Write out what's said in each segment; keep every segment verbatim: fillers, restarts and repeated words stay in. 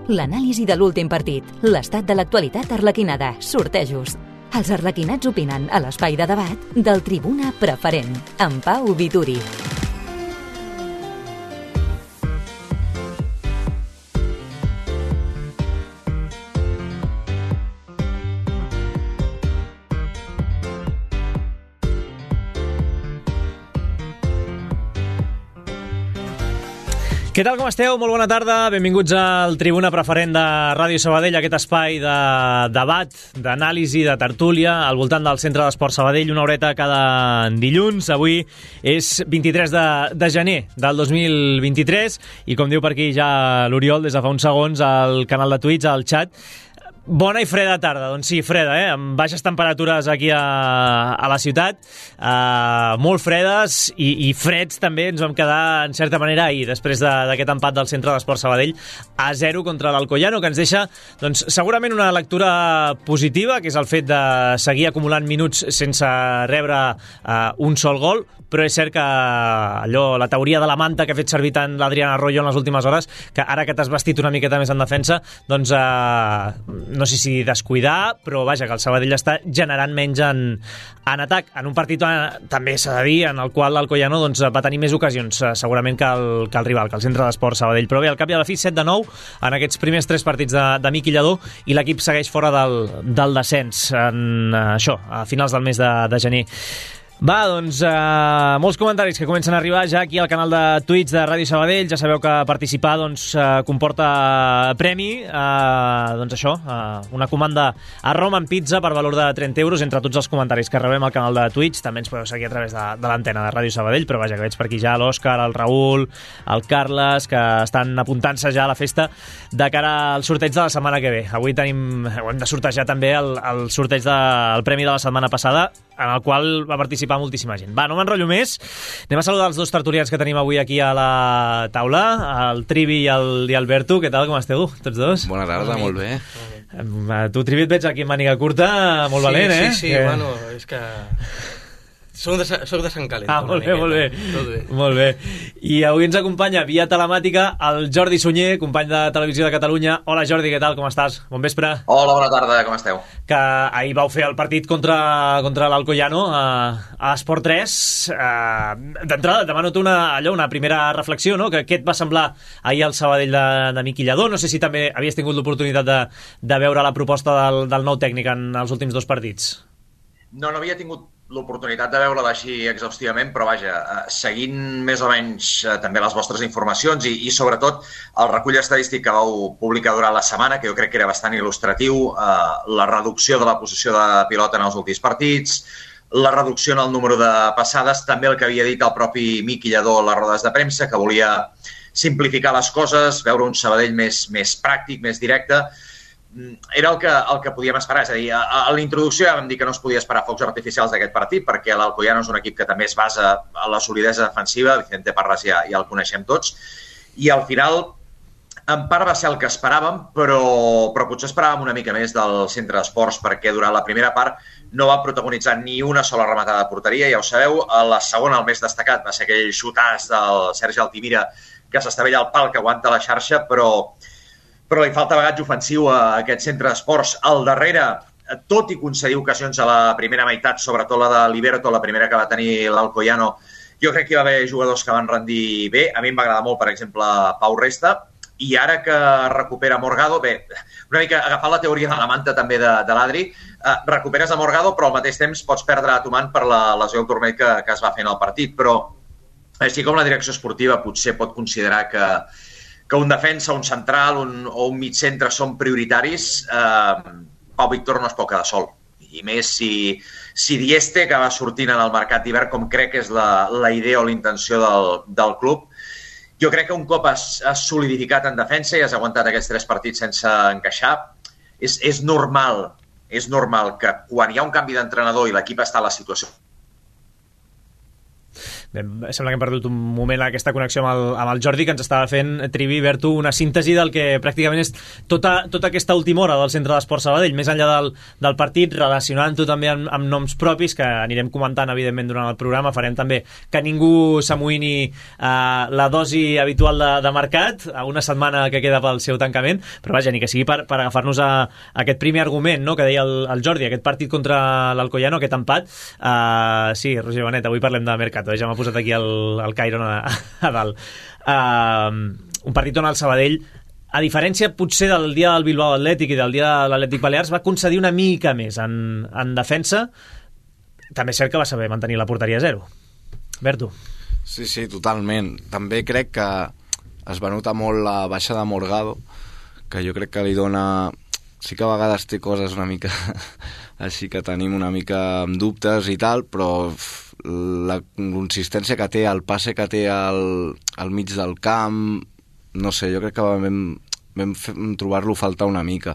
L'anàlisi de l'últim partit, l'estat de l'actualitat arlequinada, sortejos. Els arlequinats opinen a l'espai de debat del Tribuna Preferent, amb Pau Vituri. Què tal, com esteu? Molt bona tarda. Benvinguts al Tribuna Preferent de Ràdio Sabadell, aquest espai de debat, d'anàlisi, de tertúlia, al voltant del Centre d'Esport Sabadell, una horeta cada dilluns. Avui és vint-i-tres de gener del dos mil vint-i-tres i, com diu per aquí ja l'Oriol, des de fa uns segons, al canal de Twitch, al xat, bona i freda tarda. Doncs sí, freda, eh? Amb baixes temperatures aquí a, a la ciutat, uh, molt fredes i, i freds també ens vam quedar en certa manera ahir, després d'aquest empat del Centre d'Esport Sabadell a zero contra l'Alcoyano, que ens deixa doncs, segurament una lectura positiva, que és el fet de seguir acumulant minuts sense rebre uh, un sol gol, però és cert que allò, la teoria de la manta que ha fet servir tant l'Adrián Arroyo en les últimes hores, que ara que t'has vestit una miqueta més en defensa, doncs eh, no sé si descuidar, però vaja, que el Sabadell està generant menys en, en atac, en un partit eh, també s'ha de dir, en el qual l'Alcoyano doncs, va tenir més ocasions eh, segurament que el, que el rival, que el Centre d'Esport Sabadell. Però bé, al cap i a la fi, set de nou en aquests primers tres partits de, de Miqui Lladó, i l'equip segueix fora del, del descens en eh, això, a finals del mes de, de gener. Va, doncs, uh, molts comentaris que comencen a arribar ja aquí al canal de Twitch de Ràdio Sabadell. Ja sabeu que participar doncs, uh, comporta premi, uh, doncs això, uh, una comanda a Roma en pizza per valor de trenta euros entre tots els comentaris que rebem al canal de Twitch. També ens podeu seguir a través de, de l'antena de Ràdio Sabadell, però vaja, que veig per aquí ja l'Òscar, el Raül, el Carles, que estan apuntant-se ja a la festa de cara al sorteig de la setmana que ve. Avui tenim, hem de sortejar també el, el sorteig del premi de la setmana passada, en el qual va participar moltíssima gent. Va, no m'enrotllo més. Anem a saludar els dos tertulians que tenim avui aquí a la taula, el Trivi i el, i el Berto. Què tal, com esteu, tots dos? Bona tarda, molt bé. Tu, Trivi, et veig aquí amb màniga curta, molt sí, valent, eh? Sí, sí, que... bueno, és que... Soc de, soc de Sant Calent. Ah, molt bé, molt bé. Tot bé. Molt bé. I avui ens acompanya via telemàtica el Jordi Sunyer, company de Televisió de Catalunya. Hola, Jordi, què tal? Com estàs? Bon vespre. Hola, bona tarda, com esteu? Que ahir vau fer el partit contra, contra l'Alcoyano a, a Esport tres. Uh, D'entrada, demano una, allò, una primera reflexió, no? Que què et va semblar ahir al Sabadell de, de Miqui Lladó? No sé si també havies tingut l'oportunitat de, de veure la proposta del, del nou tècnic en els últims dos partits. No, no havia tingut l'oportunitat de veure-la així exhaustivament, però vaja, seguint més o menys també les vostres informacions i, i sobretot el recull estadístic que vau publicar durant la setmana, que jo crec que era bastant il·lustratiu, eh, la reducció de la possessió de pilota en els últims partits, la reducció en el número de passades, també el que havia dit el propi Miqui Lladó a les rodes de premsa, que volia simplificar les coses, veure un Sabadell més, més pràctic, més directe. Era el que, el que podíem esperar, és a dir, a, a la introducció ja vam dir que no es podia esperar focs artificials d'aquest partit, perquè l'Alcoyano és un equip que també es basa en la solidesa defensiva, Vicente Parras ja, ja el coneixem tots, i al final en part va ser el que esperàvem, però, però potser esperàvem una mica més del Centre d'Esports, perquè durant la primera part no va protagonitzar ni una sola rematada de porteria, ja ho sabeu. A la segona, el més destacat, va ser aquell xutàs del Sergi Altimira que s'estavella al pal, que aguanta la xarxa, però però li falta bagatge ofensiu a aquest Centre d'Esports. Al darrere, tot i concedir ocasions a la primera meitat, sobretot la de Liberto, la primera que va tenir l'Alcoyano, jo crec que hi va haver jugadors que van rendir bé. A mi em va agradar molt, per exemple, Pau Resta. I ara que recupera Morgado, bé, una mica agafant la teoria de la manta també de, de l'Adri, eh, recuperes a Morgado, però al mateix temps pots perdre a Tomant per la lesió al turmell que, que es va fer en el partit. Però així com la direcció esportiva potser pot considerar que que un defensa, un central un, o un mig centre són prioritaris, eh, Pau Víctor no es pot quedar sol. I més si, si Dieste, que va sortint en el mercat d'hivern, com crec que és la, la idea o la intenció del, del club, jo crec que un cop has, has solidificat en defensa i has aguantat aquests tres partits sense encaixar, és, és normal, és normal que quan hi ha un canvi d'entrenador i l'equip està a la situació Bé, sembla que hem perdut un moment aquesta connexió amb el, amb el Jordi, que ens estava fent, Trivi, Berto, una síntesi del que pràcticament és tota, tota aquesta última hora del Centre d'Esport Sabadell, més enllà del, del partit, relacionant-ho també amb, amb noms propis, que anirem comentant, evidentment, durant el programa. Farem també que ningú s'amoïni eh, la dosi habitual de, de mercat, a una setmana que queda pel seu tancament, però vaja, ni que sigui per, per agafar-nos a, a aquest primer argument, no?, que deia el, el Jordi, aquest partit contra l'Alcoyano, aquest empat. Uh, sí, Roger Benet, avui parlem de mercat, ja m'ha posat aquí el, el Cairon a, a dalt. Uh, un partit on el Sabadell, a diferència potser del dia del Bilbao Atlètic i del dia de l'Atlètic Balears, va concedir una mica més en, en defensa. També és cert que va saber mantenir la porteria a zero. Berto. Sí, sí, totalment. També crec que es va notar molt la baixa de Morgado, que jo crec que li dona... Sí que a vegades té coses una mica així que tenim una mica amb dubtes i tal, però la consistència que té, el passe que té al, al mig del camp, no sé, jo crec que vam, vam trobar-lo faltar una mica.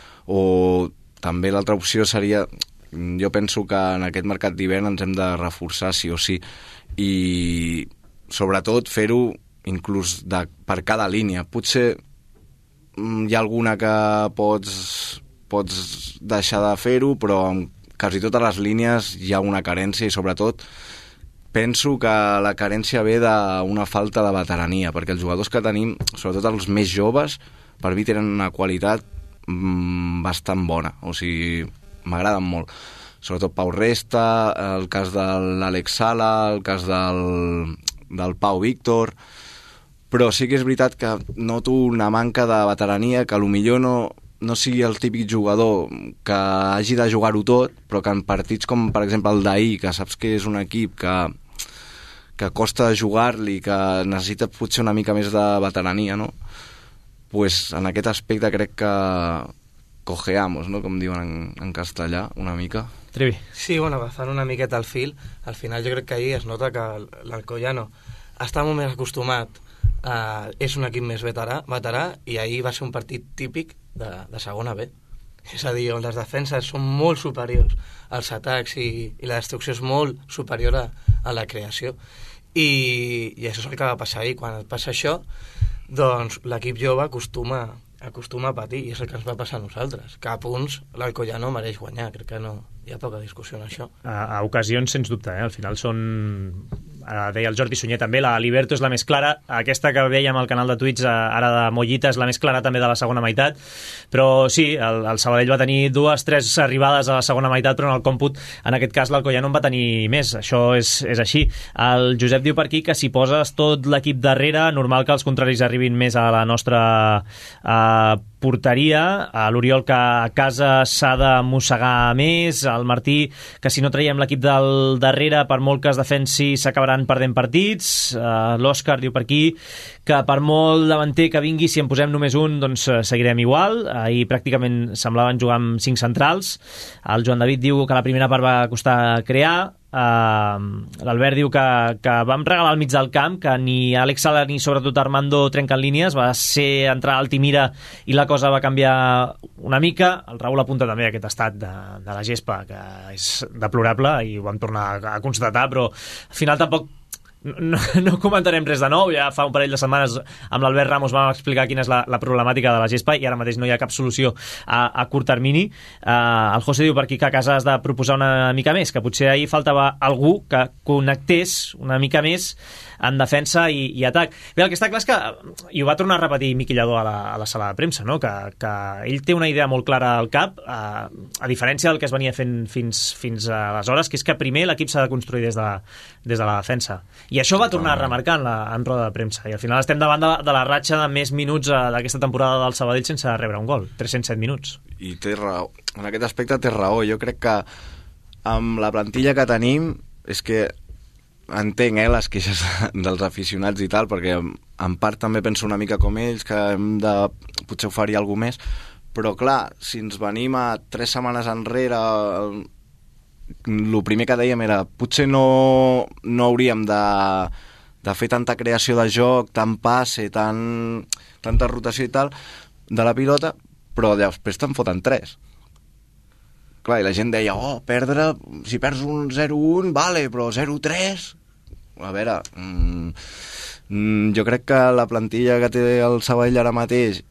O també l'altra opció seria, jo penso que en aquest mercat d'hivern ens hem de reforçar sí o sí, i sobretot fer-ho inclús de, per cada línia. Potser hi ha alguna que pots, pots deixar de fer-ho, però en quasi totes les línies hi ha una carència, i sobretot penso que la carència ve d'una falta de veterania, perquè els jugadors que tenim, sobretot els més joves, per mi tenen una qualitat mmm, bastant bona, o sigui, m'agraden molt. Sobretot Pau Resta, el cas de l'Àlex Sala, el cas del, del Pau Víctor... Però sí que és veritat que noto una manca de veterania, que potser no, no sigui el típic jugador que hagi de jugar-ho tot, però que en partits com, per exemple, el d'ahir, que saps que és un equip que, que costa jugar-li, que necessita potser una mica més de veterania, no? Pues en aquest aspecte crec que cojeamos, no?, com diuen en, en castellà, una mica. Trivi. Sí, bueno, agafant una miqueta al fil, al final jo crec que ahir es nota que l'Alcoyano està molt més acostumat. Uh, és un equip més veterà, veterà i ahir va ser un partit típic de, de segona B, és a dir, on les defenses són molt superiors als atacs i, i la destrucció és molt superior a, a la creació, i, i això és el que va passar ahir. Quan et passa això, doncs l'equip jove acostuma, acostuma a patir, i és el que ens va passar a nosaltres, que a punts l'Alcoyano mereix guanyar, crec que no hi ha poca discussió en això. A, a ocasions, sens dubte, eh? Al final són... Ara deia el Jordi Sunyer també, la Liberto és la més clara, aquesta que veiem al canal de Twitch ara de Mollita és la més clara també de la segona meitat, però sí, el, el Sabadell va tenir dues, tres arribades a la segona meitat, però en el còmput, en aquest cas l'Alcoyano en va tenir més, això és, és així. El Josep diu per aquí que si poses tot l'equip darrere, normal que els contraris arribin més a la nostra eh, porteria, a l'Oriol que a casa s'ha de mossegar més, al Martí que si no traiem l'equip del darrere, per molt que es defensi s'acabaran perdent partits, uh, l'Òscar diu per aquí que per molt davanter que vingui, si en posem només un, doncs uh, seguirem igual. Ahir pràcticament semblaven jugar amb cinc centrals. El Joan David diu que la primera part va costar crear. Uh, l'Albert diu que, que vam regalar al mig del camp, que ni Àlex Sala ni sobretot Armando trenquen línies, va ser entrar Altimira i la cosa va canviar una mica. El Raül apunta també aquest estat de, de la gespa, que és deplorable i ho vam tornar a, a constatar, però al final tampoc no, no comentarem res de nou. Ja fa un parell de setmanes amb l'Albert Ramos vam explicar quina és la, la problemàtica de la gespa i ara mateix no hi ha cap solució a, a curt termini. Uh, el José diu per aquí que a casa has de proposar una mica més, que potser ahir faltava algú que connectés una mica més en defensa i, i atac. Bé, el que està clar és que, i ho va tornar a repetir Miqui Lladó a la, a la sala de premsa, no? que, que ell té una idea molt clara al cap, uh, a diferència del que es venia fent fins, fins aleshores, que és que primer l'equip s'ha de construir des de, des de la defensa. I això va tornar a remarcar en, la, en roda de premsa. I al final estem davant de, de la ratxa de més minuts uh, d'aquesta temporada del Sabadell sense rebre un gol. tres-cents set minuts. I té raó. En aquest aspecte té raó. Jo crec que amb la plantilla que tenim és que entenc eh, les queixes dels aficionats i tal, perquè en part també penso una mica com ells, que hem de potser oferir alguna més, però clar, si ens venim a tres setmanes enrere, el primer que dèiem era potser no, no hauríem de, de fer tanta creació de joc, tant passe, tant, tanta rotació i tal de la pilota, però després te'n foten tres. Clar, i la gent deia, oh, perdre, si perds un zero un, vale, però zero tres... a veure, mm, jo crec que la plantilla que té el Sabadell ara mateix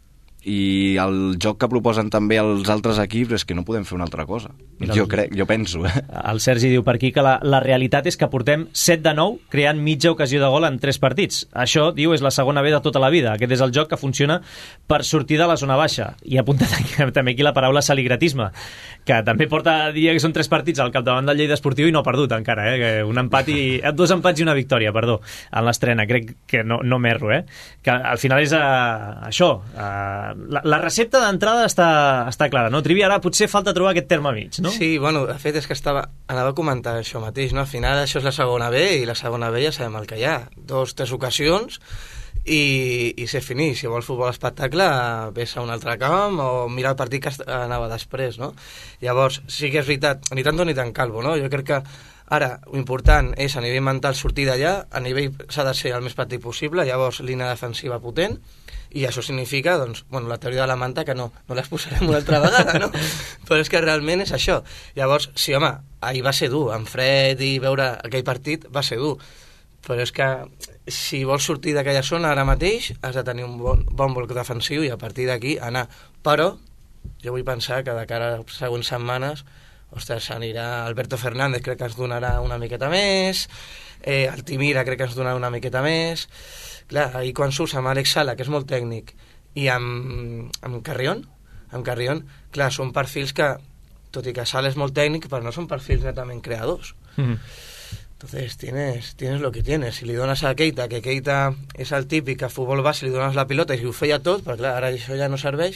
i el joc que proposen també els altres equips és que no podem fer una altra cosa. Mira, jo crec, jo penso, eh? El Sergi diu per aquí que la, la realitat és que portem set de nou creant mitja ocasió de gol en tres partits. Això, diu, és la segona B de tota la vida. Aquest és el joc que funciona per sortir de la zona baixa. I ha apuntat aquí, també aquí la paraula saligratisme, que també porta a dir que són tres partits al capdavant del Lleida Esportiu i no ha perdut encara, eh? Un empat i... dos empats i una victòria, perdó, en l'estrena. Crec que no, no m'erro, eh? Que al final és uh, això, uh, La, la recepta d'entrada està, està clara, no? Trivi, ara potser falta trobar aquest terme mig, no? Sí, bueno, de fet és que estava, anava a comentar això mateix, no? Al final això és la segona B i la segona B ja sabem el que hi ha. Dos, tres ocasions i, i ser finit. Si vols futbol espectacle, ves a un altre camp o mira el partit que anava després, no? Llavors, sí que és veritat, ni tanto ni tan calvo, no? Jo crec que ara, lo important és a nivell mental sortir d'allà, a nivell s'ha de ser el més petit possible, llavors línia defensiva potent, i això significa, doncs, bueno, la teoria de la manta que no, no les posarem una altra vegada, no? Però és que realment és això. Llavors, sí, home, ahir va ser dur, en fred i veure aquell partit va ser dur, però és que si vols sortir d'aquella zona ara mateix has de tenir un bon, bon bloc defensiu i a partir d'aquí anar. Però jo vull pensar que de cara a les següents setmanes, ostres, anirà Alberto Fernández, crec que ens donarà una miqueta més, eh, Altimira crec que ens donarà una miqueta més. Clar, ahir quan surts amb Àlex Sala, que és molt tècnic, i amb, amb Carrión, amb Carrión, clar, són perfils que, tot i que Sala és molt tècnic, però no són perfils netament creadors. Mm-hmm. Entonces, tienes, tienes lo que tienes. Si li dones a Keita, que Keita és el típic, a futbol base li dones la pilota i ho feia tot, però clar, ara això ja no serveix.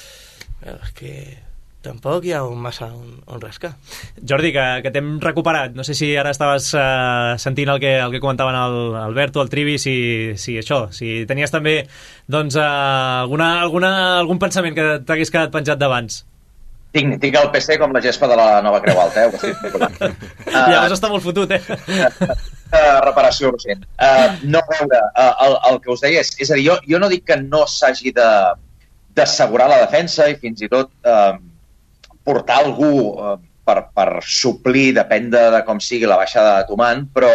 Però és que tampoc hi ha un massa on, on rascar. Jordi, que, que t'hem recuperat. No sé si ara estaves uh, sentint el que, el que comentaven el Alberto, el Trivi, si, si això, si tenies també doncs, uh, alguna, alguna, algun pensament que t'hagués quedat penjat d'abans. Tinc, tinc el P C com la gespa de la nova Creu Alta, eh? uh, Llavors està molt fotut, eh? uh, reparació urgent. Uh, no, a veure, uh, el, el que us deia és, és a dir, jo, jo no dic que no s'hagi de d'assegurar la defensa i fins i tot uh, portar algú uh, per, per suplir, depèn de, de com sigui la baixada de Tuman, però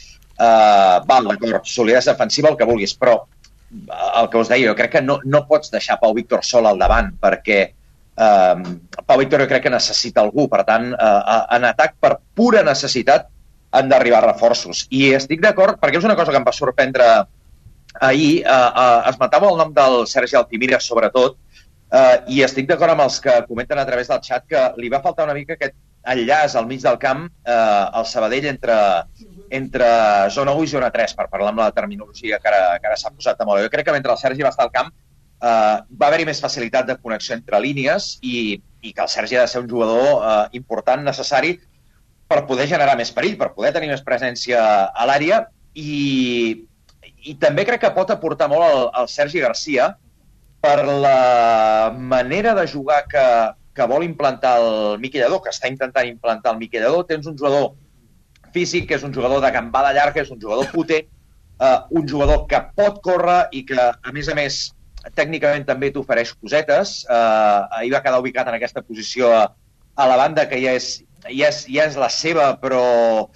uh, val, d'acord, solidesa defensiva, el que vulguis, però uh, el que us deia, jo crec que no, no pots deixar Pau Víctor sol al davant, perquè uh, Pau Víctor jo crec que necessita algú, per tant, uh, en atac per pura necessitat han d'arribar reforços. I estic d'acord, perquè és una cosa que em va sorprendre ahir, uh, uh, esmentava el nom del Sergi Altimira, sobretot, Uh, i estic d'acord amb els que comenten a través del xat que li va faltar una mica aquest enllaç al mig del camp uh, al Sabadell entre, entre zona u i zona tres, per parlar amb la terminologia que ara, que ara s'ha posat de moda. Jo crec que mentre el Sergi va estar al camp uh, va haver-hi més facilitat de connexió entre línies i, i que el Sergi ha de ser un jugador uh, important, necessari, per poder generar més perill, per poder tenir més presència a l'àrea i, i també crec que pot aportar molt el, el Sergi Garcia per la manera de jugar que, que vol implantar el Miquel Lladó, que està intentant implantar el Miquel Lladó. Tens un jugador físic, que és un jugador de gambada llarga, és un jugador potent, uh, un jugador que pot córrer i que, a més a més, tècnicament també t'ofereix cosetes. Uh, ahir va quedar ubicat en aquesta posició a, a la banda, que ja és, ja és, ja és la seva, però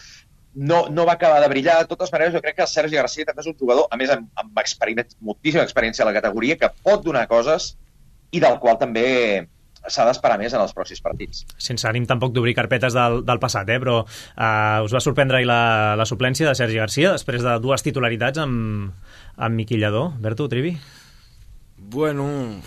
no, no va acabar de brillar. De totes maneres, jo crec que el Sergi Garcia també és un jugador, a més amb, amb experiència, moltíssima experiència a la categoria, que pot donar coses i del qual també s'ha d'esperar més en els pròxims partits. Sense ànim tampoc d'obrir carpetes del, del passat, eh? Però uh, us va sorprendre la, la suplència de Sergi Garcia després de dues titularitats amb, amb Miquel Lladó. Berto, Trivi? Bueno,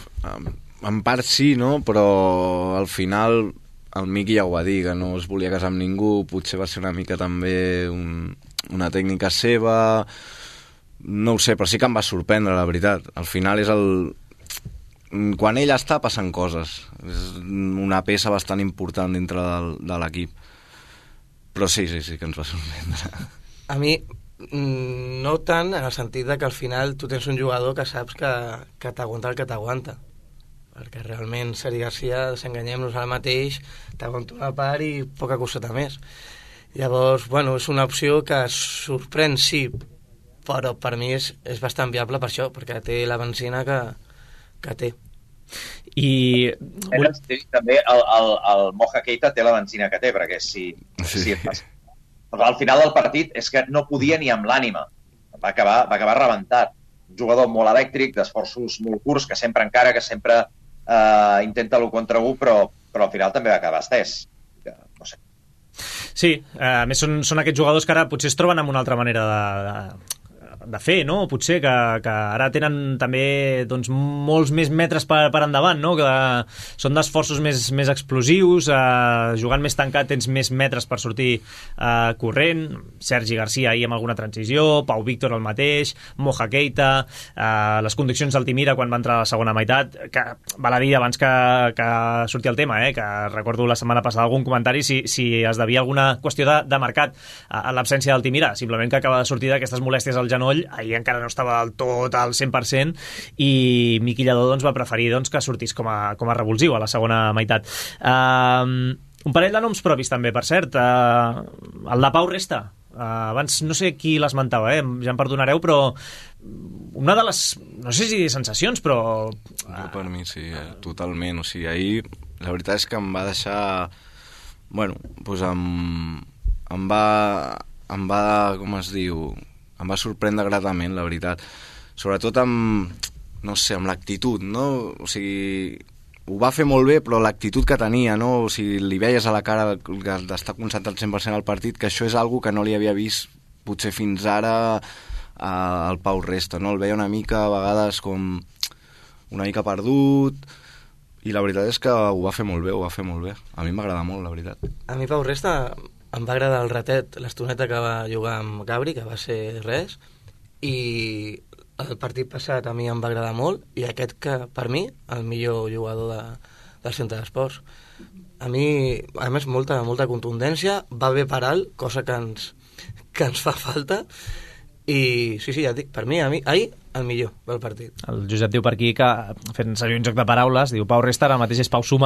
en part sí, no? Però al final el Miqui ja ho va dir, que no es volia casar amb ningú, potser va ser una mica també un, una tècnica seva, no ho sé, però sí que em va sorprendre, la veritat. Al final és el... Quan ell està, passen coses. És una peça bastant important dintre del, de l'equip. Però sí, sí, sí que ens va sorprendre. A mi, no tant en el sentit de que al final tu tens un jugador que saps que, que t'aguanta el que t'aguanta. Perquè realment Sergi Garcia, desenganyem-nos ara mateix, t'aguanta una part i poca coseta més. Llavors, bueno, és una opció que sorprèn, sí, però per mi és, és bastant viable per això, perquè té la benzina que, que té. I sí, també el, el, el Moja Keita té la benzina que té, perquè si, sí. si et passa Però al final del partit és que no podia ni amb l'ànima. Va acabar, va acabar rebentat. Un jugador molt elèctric, d'esforços molt curts, que sempre encara, que sempre eh, intenta l'u contra u, però, però al final també va acabar estès. Que, no sé. Sí, eh, a més són, són aquests jugadors que ara potser es troben amb una altra manera de, de, de fer, no? Potser que, que ara tenen també doncs, molts més metres per, per endavant, no? Que són d'esforços més, més explosius, eh, jugant més tancat tens més metres per sortir eh, corrent. Sergi Garcia ahir amb alguna transició, Pau Víctor el mateix, Moja Keita, eh, les condicions d'Altimira quan va entrar a la segona meitat, que val a dir abans que, que surti el tema, eh, que recordo la setmana passada algun comentari si, si es devia alguna qüestió de, de mercat a, a l'absència d'Altimira, simplement que acaba de sortir d'aquestes molèsties al genoll, ahir encara no estava del tot al cent per cent i Miqui Lladó doncs, va preferir doncs, que sortís com a, com a revulsiu a la segona meitat. Uh, un parell de noms propis també, per cert. Uh, el de Pau Resta. Uh, abans no sé qui l'esmentava, eh? Ja em perdonareu, però una de les, no sé si sensacions, però... Uh, per mi sí, eh, totalment. O sigui, ahir la veritat és que em va deixar... Bueno, doncs em, em va... Em va, com es diu... Em va sorprendre gratament, la veritat. Sobretot amb, no sé, amb l'actitud, no? O sigui, ho va fer molt bé, però l'actitud que tenia, no? O sigui, li veies a la cara d'estar concentrat cent per cent al partit, que això és algo que no li havia vist potser fins ara al Pau Resta, no? El veia una mica, a vegades, com una mica perdut, i la veritat és que ho va fer molt bé, ho va fer molt bé. A mi m'agrada molt, la veritat. A mi Pau Resta em va agradar el ratet, l'estoneta que va jugar amb Gabri, que va ser res, i el partit passat a mi em va agradar molt, i aquest que, per mi, el millor jugador de, del centre d'esports. A mi, a més, molta, molta contundència, va bé per alt, cosa que ens, que ens fa falta, i sí, sí, ja et dic, per mi, a mi, ahir, el millor del partit. El Josep diu per aquí que, fent servir un joc de paraules, diu Pau Resta ara mateix és Pau Suma.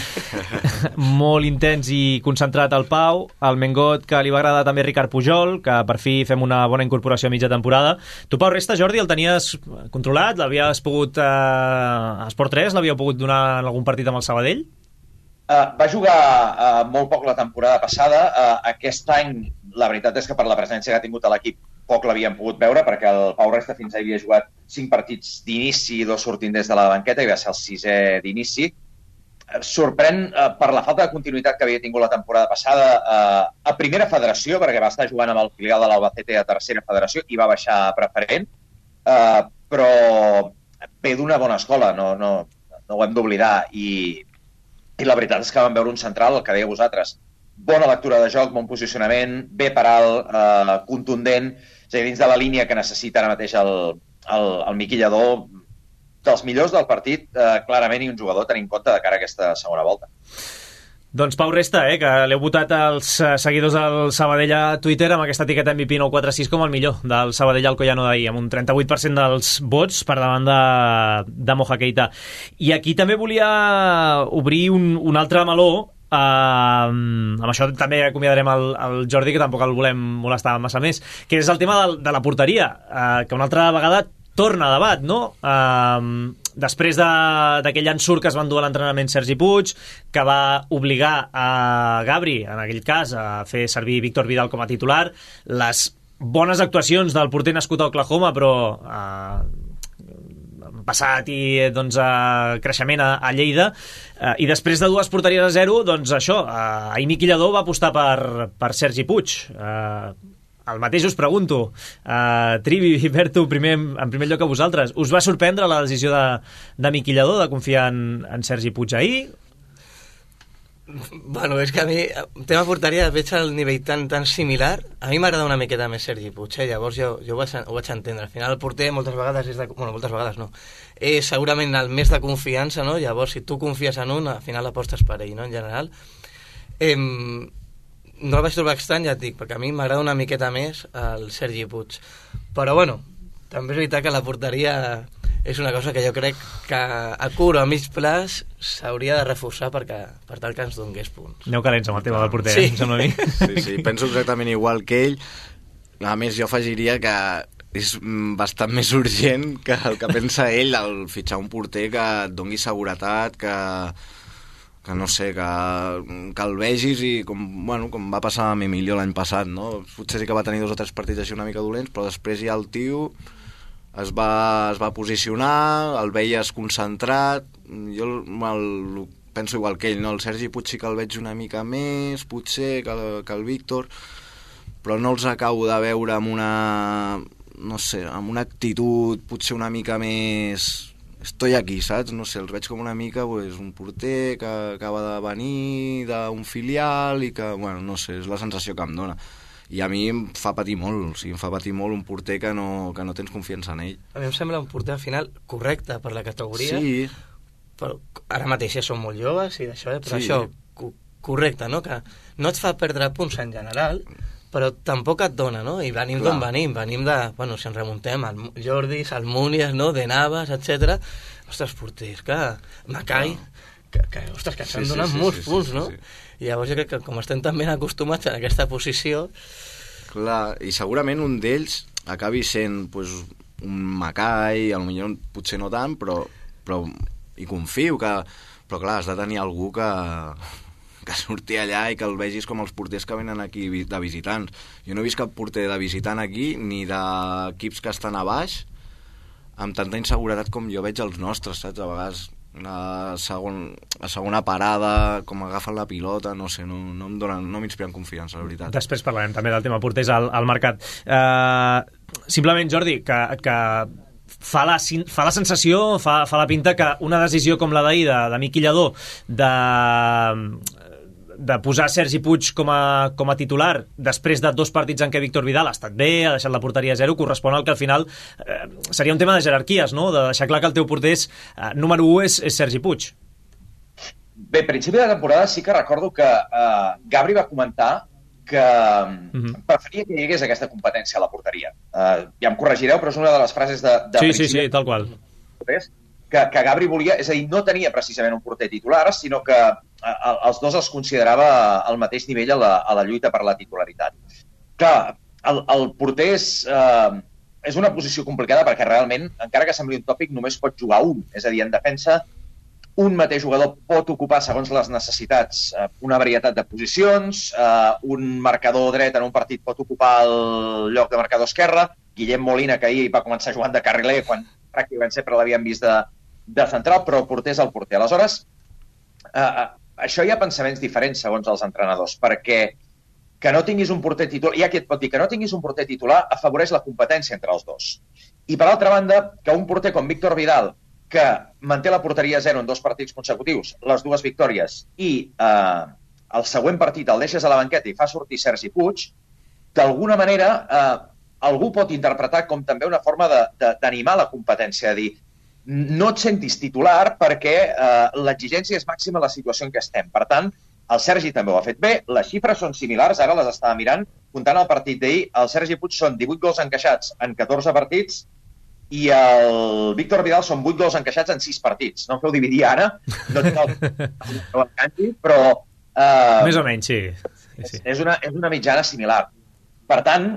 Molt intens i concentrat el Pau. El Mengot, que li va agradar també Ricard Pujol, que per fi fem una bona incorporació a mitja temporada. Tu, Pau Resta, Jordi, el tenies controlat? L'havies pogut... Eh, a Esport tres l'havíeu pogut donar en algun partit amb el Sabadell? Uh, va jugar uh, molt poc la temporada passada. Uh, aquest any, la veritat és que per la presència que ha tingut a l'equip poc l'havíem pogut veure, perquè el Pau Resta fins ahir havia jugat cinc partits d'inici i dos sortint des de la banqueta, i va ser el sisè d'inici. Sorprèn eh, per la falta de continuïtat que havia tingut la temporada passada eh, a primera federació, perquè va estar jugant amb el filial de l'Albacete a tercera federació i va baixar a preferent, eh, però ve d'una bona escola, no, no, no ho hem d'oblidar, i, i la veritat és que vam veure un central, el que deia vosaltres, bona lectura de joc, bon posicionament, bé per alt, eh, contundent, és a dir, dins de la línia que necessita ara mateix el, el, el Miqui Lladó, dels millors del partit, eh, clarament, i un jugador a tenir en compte de cara a aquesta segona volta. Doncs Pau Resta, eh, que l'heu votat els seguidors del Sabadell a Twitter amb aquesta etiqueta M V P nou quatre sis com el millor del Sabadell Alcoyano d'ahir, amb un trenta-vuit per cent dels vots per davant de, de Moja Keita. I aquí també volia obrir un, un altre meló. Uh, amb això també acomiadarem el, el Jordi, que tampoc el volem molestar massa més, que és el tema de, de la porteria, uh, que una altra vegada torna a debat, no? Uh, després d'aquell ensurt que es va endur a l'entrenament Sergi Puig, que va obligar a Gabri, en aquell cas, a fer servir Víctor Vidal com a titular, les bones actuacions del porter nascut a Oklahoma, però uh, passat i doncs, a creixement a, a Lleida, eh, i després de dues porteries a zero, doncs això, eh, ahir Miqui Lladó va apostar per, per Sergi Puig. Eh, el mateix us pregunto, eh, Trivi i Berto, primer, en primer lloc a vosaltres, us va sorprendre la decisió de, de Miqui Lladó de confiar en, en Sergi Puig ahir? Bueno, és que a mi, tema porteria, veig el nivell tan, tan similar. A mi m'agrada una miqueta més Sergi Puig, eh? Llavors jo, jo ho, vaig, ho vaig entendre. Al final el porter moltes vegades és de... Bueno, moltes vegades no. És segurament el més de confiança, no? Llavors, si tu confies en un, al final apostes per ell, no? En general. Eh, no el vaig trobar estrany, ja et dic, perquè a mi m'agrada una miqueta més el Sergi Puig. Però, bueno, també és veritat que la porteria és una cosa que jo crec que a curt o a mig plaç s'hauria de reforçar perquè, per tal que ens donés punts. Aneu calents amb el tema del porter, sí. Em sembla a mi. Sí, sí, penso exactament igual que ell. A més, jo afegiria que és bastant més urgent que el que pensa ell, el fitxar un porter que et doni seguretat, que, que no sé, que, que el vegis i com, bueno, com va passar amb Emilio l'any passat, no? Potser sí que va tenir dos o tres partits així una mica dolents, però després ja el tio es va, es va posicionar, el veies concentrat, jo el, penso igual que ell, no? El Sergi Puig sí que el veig una mica més, potser, que el, que el Víctor, però no els acabo de veure amb una, no sé, amb una actitud potser una mica més... Estoy aquí, saps? No sé, els veig com una mica pues, un porter que acaba de venir d'un filial i que, bueno, no sé, és la sensació que em dona. I a mi em fa patir molt, o sigui, em fa patir molt un porter que no, que no tens confiança en ell. A mi em sembla un porter al final correcte per la categoria, sí. Però ara mateix ja són molt joves i d'això, eh? Però sí. això, co correcte, no? Que no et fa perdre punts en general, però tampoc et dona, no? I venim d'on venim, venim de, bueno, si ens remuntem, al Jordis, al Múnies, no? De Navas, etcètera. Ostres, porters, que... Macai, que, que, ostres, que s'han sí, donat sí, molts sí, punts, sí, no? Sí, sí. I llavors jo crec que com estem tan ben acostumats a aquesta posició... Clar, i segurament un d'ells acabi sent pues, un Macai, potser potser no tant, però, però hi confio que... Però clar, has de tenir algú que... que surti allà i que el vegis com els porters que venen aquí de visitants. Jo no he vist cap porter de visitant aquí, ni d'equips que estan a baix, amb tanta inseguretat com jo veig els nostres, saps? A vegades a, segon, a segona parada, com agafen la pilota, no sé, no, no em donen, no m'inspiren confiança, la veritat. Després parlarem també del tema porters al, al mercat. Uh, simplement, Jordi, que... que fa la, fa la sensació, fa, fa la pinta que una decisió com la d'ahir de, de Miqui Lladó de, de posar Sergi Puig com a, com a titular després de dos partits en què Víctor Vidal ha estat bé, ha deixat la porteria a zero, correspon al que al final eh, seria un tema de jerarquies, no? De deixar clar que el teu porter és, eh, número u és, és Sergi Puig. Bé, a principi de temporada sí que recordo que eh, Gabri va comentar que uh-huh. preferia que hi hagués aquesta competència a la porteria. Uh, ja em corregireu, però és una de les frases de... de sí, sí, sí, tal qual. Que, que Gabri volia... És a dir, no tenia precisament un porter titular, sinó que uh, els dos els considerava al mateix nivell a la, a la lluita per la titularitat. Clar, el, el porter és, uh, és una posició complicada perquè realment, encara que sembli un tòpic, només pot jugar un. És a dir, en defensa, un mateix jugador pot ocupar, segons les necessitats, una varietat de posicions. Un marcador dret en un partit pot ocupar el lloc de marcador esquerre. Guillem Molina, que ahir va començar jugant de carriler, quan pràcticament sempre l'havíem vist de, de central, però el porter és el porter. Aleshores, eh, això hi ha pensaments diferents, segons els entrenadors, perquè que no tinguis un porter titular, hi ha qui et pot dir que no tinguis un porter titular afavoreix la competència entre els dos. I, per altra banda, que un porter com Víctor Vidal, que manté la porteria a zero en dos partits consecutius, les dues victòries, i eh, el següent partit el deixes a la banqueta i fa sortir Sergi Puig, d'alguna manera eh, algú pot interpretar com també una forma d'animar la competència, de dir, no et sentis titular perquè eh, l'exigència és màxima a la situació en què estem. Per tant, el Sergi també ho ha fet bé, les xifres són similars, ara les estava mirant, comptant el partit d'ahir, el Sergi Puig són divuit gols encaixats en catorze partits, i el Víctor Vidal són vuit gols encaixats en sis partits. No em feu dividir ara, no tinc el, el canvi, però... Eh, Més o menys, sí. sí, sí. És, una, és una mitjana similar. Per tant,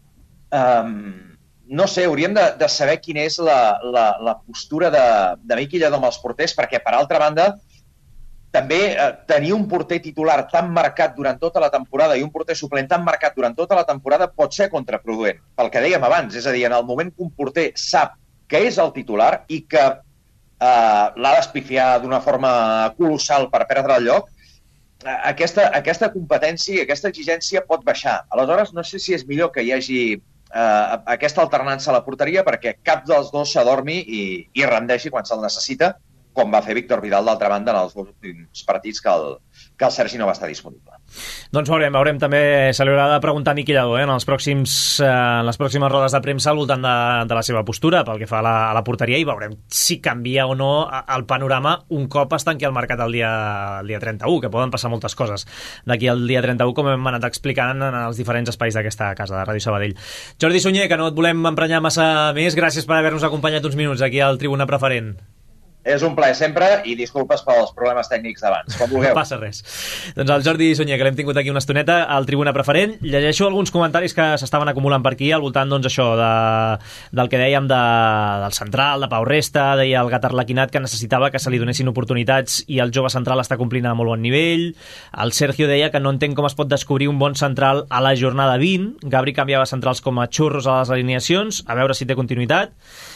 eh, no sé, hauríem de, de saber quina és la, la, la postura de, de Miqui Lladó amb els porters, perquè, per altra banda, també eh, tenir un porter titular tan marcat durant tota la temporada i un porter suplent tan marcat durant tota la temporada pot ser contraproduent, pel que dèiem abans. És a dir, en el moment que un porter sap que és el titular i que eh, l'ha d'espifiar d'una forma colossal per perdre el lloc, eh, aquesta, aquesta competència i aquesta exigència pot baixar. Aleshores, no sé si és millor que hi hagi eh, aquesta alternança a la porteria perquè cap dels dos s'adormi i, i rendeixi quan se'l necessita, com va fer Víctor Vidal, d'altra banda, en els dos últims partits que el, que el Sergi no va estar disponible. Doncs veurem, veurem també, se li haurà de preguntar a Miqui Lladó, eh, en, els pròxims, eh, en les pròximes rodes de premsa al voltant de, de la seva postura pel que fa a la, a la porteria, i veurem si canvia o no el panorama un cop es tanqui el mercat el dia, el dia trenta-u, que poden passar moltes coses d'aquí al dia trenta-u, com hem anat explicant en els diferents espais d'aquesta casa de Ràdio Sabadell. Jordi Sunyer, que no et volem emprenyar massa més, gràcies per haver-nos acompanyat uns minuts aquí al Tribuna Preferent. És un plaer sempre i disculpes pels problemes tècnics d'abans, com vulgueu. No passa res. Doncs el Jordi Sunyer, que l'hem tingut aquí una estoneta, al Tribuna Preferent, llegeixo alguns comentaris que s'estaven acumulant per aquí al voltant, doncs, això, de, del que dèiem de, del central, de Pau Resta, deia el Gat Arlequinat que necessitava que se li donessin oportunitats i el jove central està complint a molt bon nivell. El Sergio deia que no entén com es pot descobrir un bon central a la jornada vint. Gabri canviava centrals com a xurros a les alineacions, a veure si té continuïtat.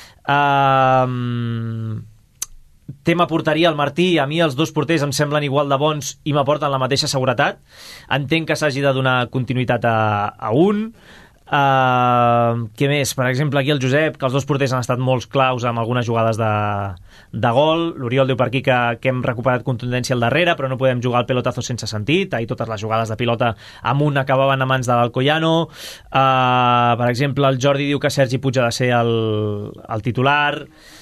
Uh, tema porteria, el Martí, a mi els dos porters em semblen igual de bons i m'aporten la mateixa seguretat. Entenc que s'hagi de donar continuïtat a, a un. Uh, què més? Per exemple, aquí el Josep, que els dos porters han estat molt claus amb algunes jugades de, de gol. L'Oriol diu per aquí que, que hem recuperat contundència al darrere, però no podem jugar el pelotazo sense sentit. Ahir totes les jugades de pilota amunt acabaven a mans de l'Alcoyano. Uh, per exemple, el Jordi diu que Sergi Puig ha de ser el, el titular.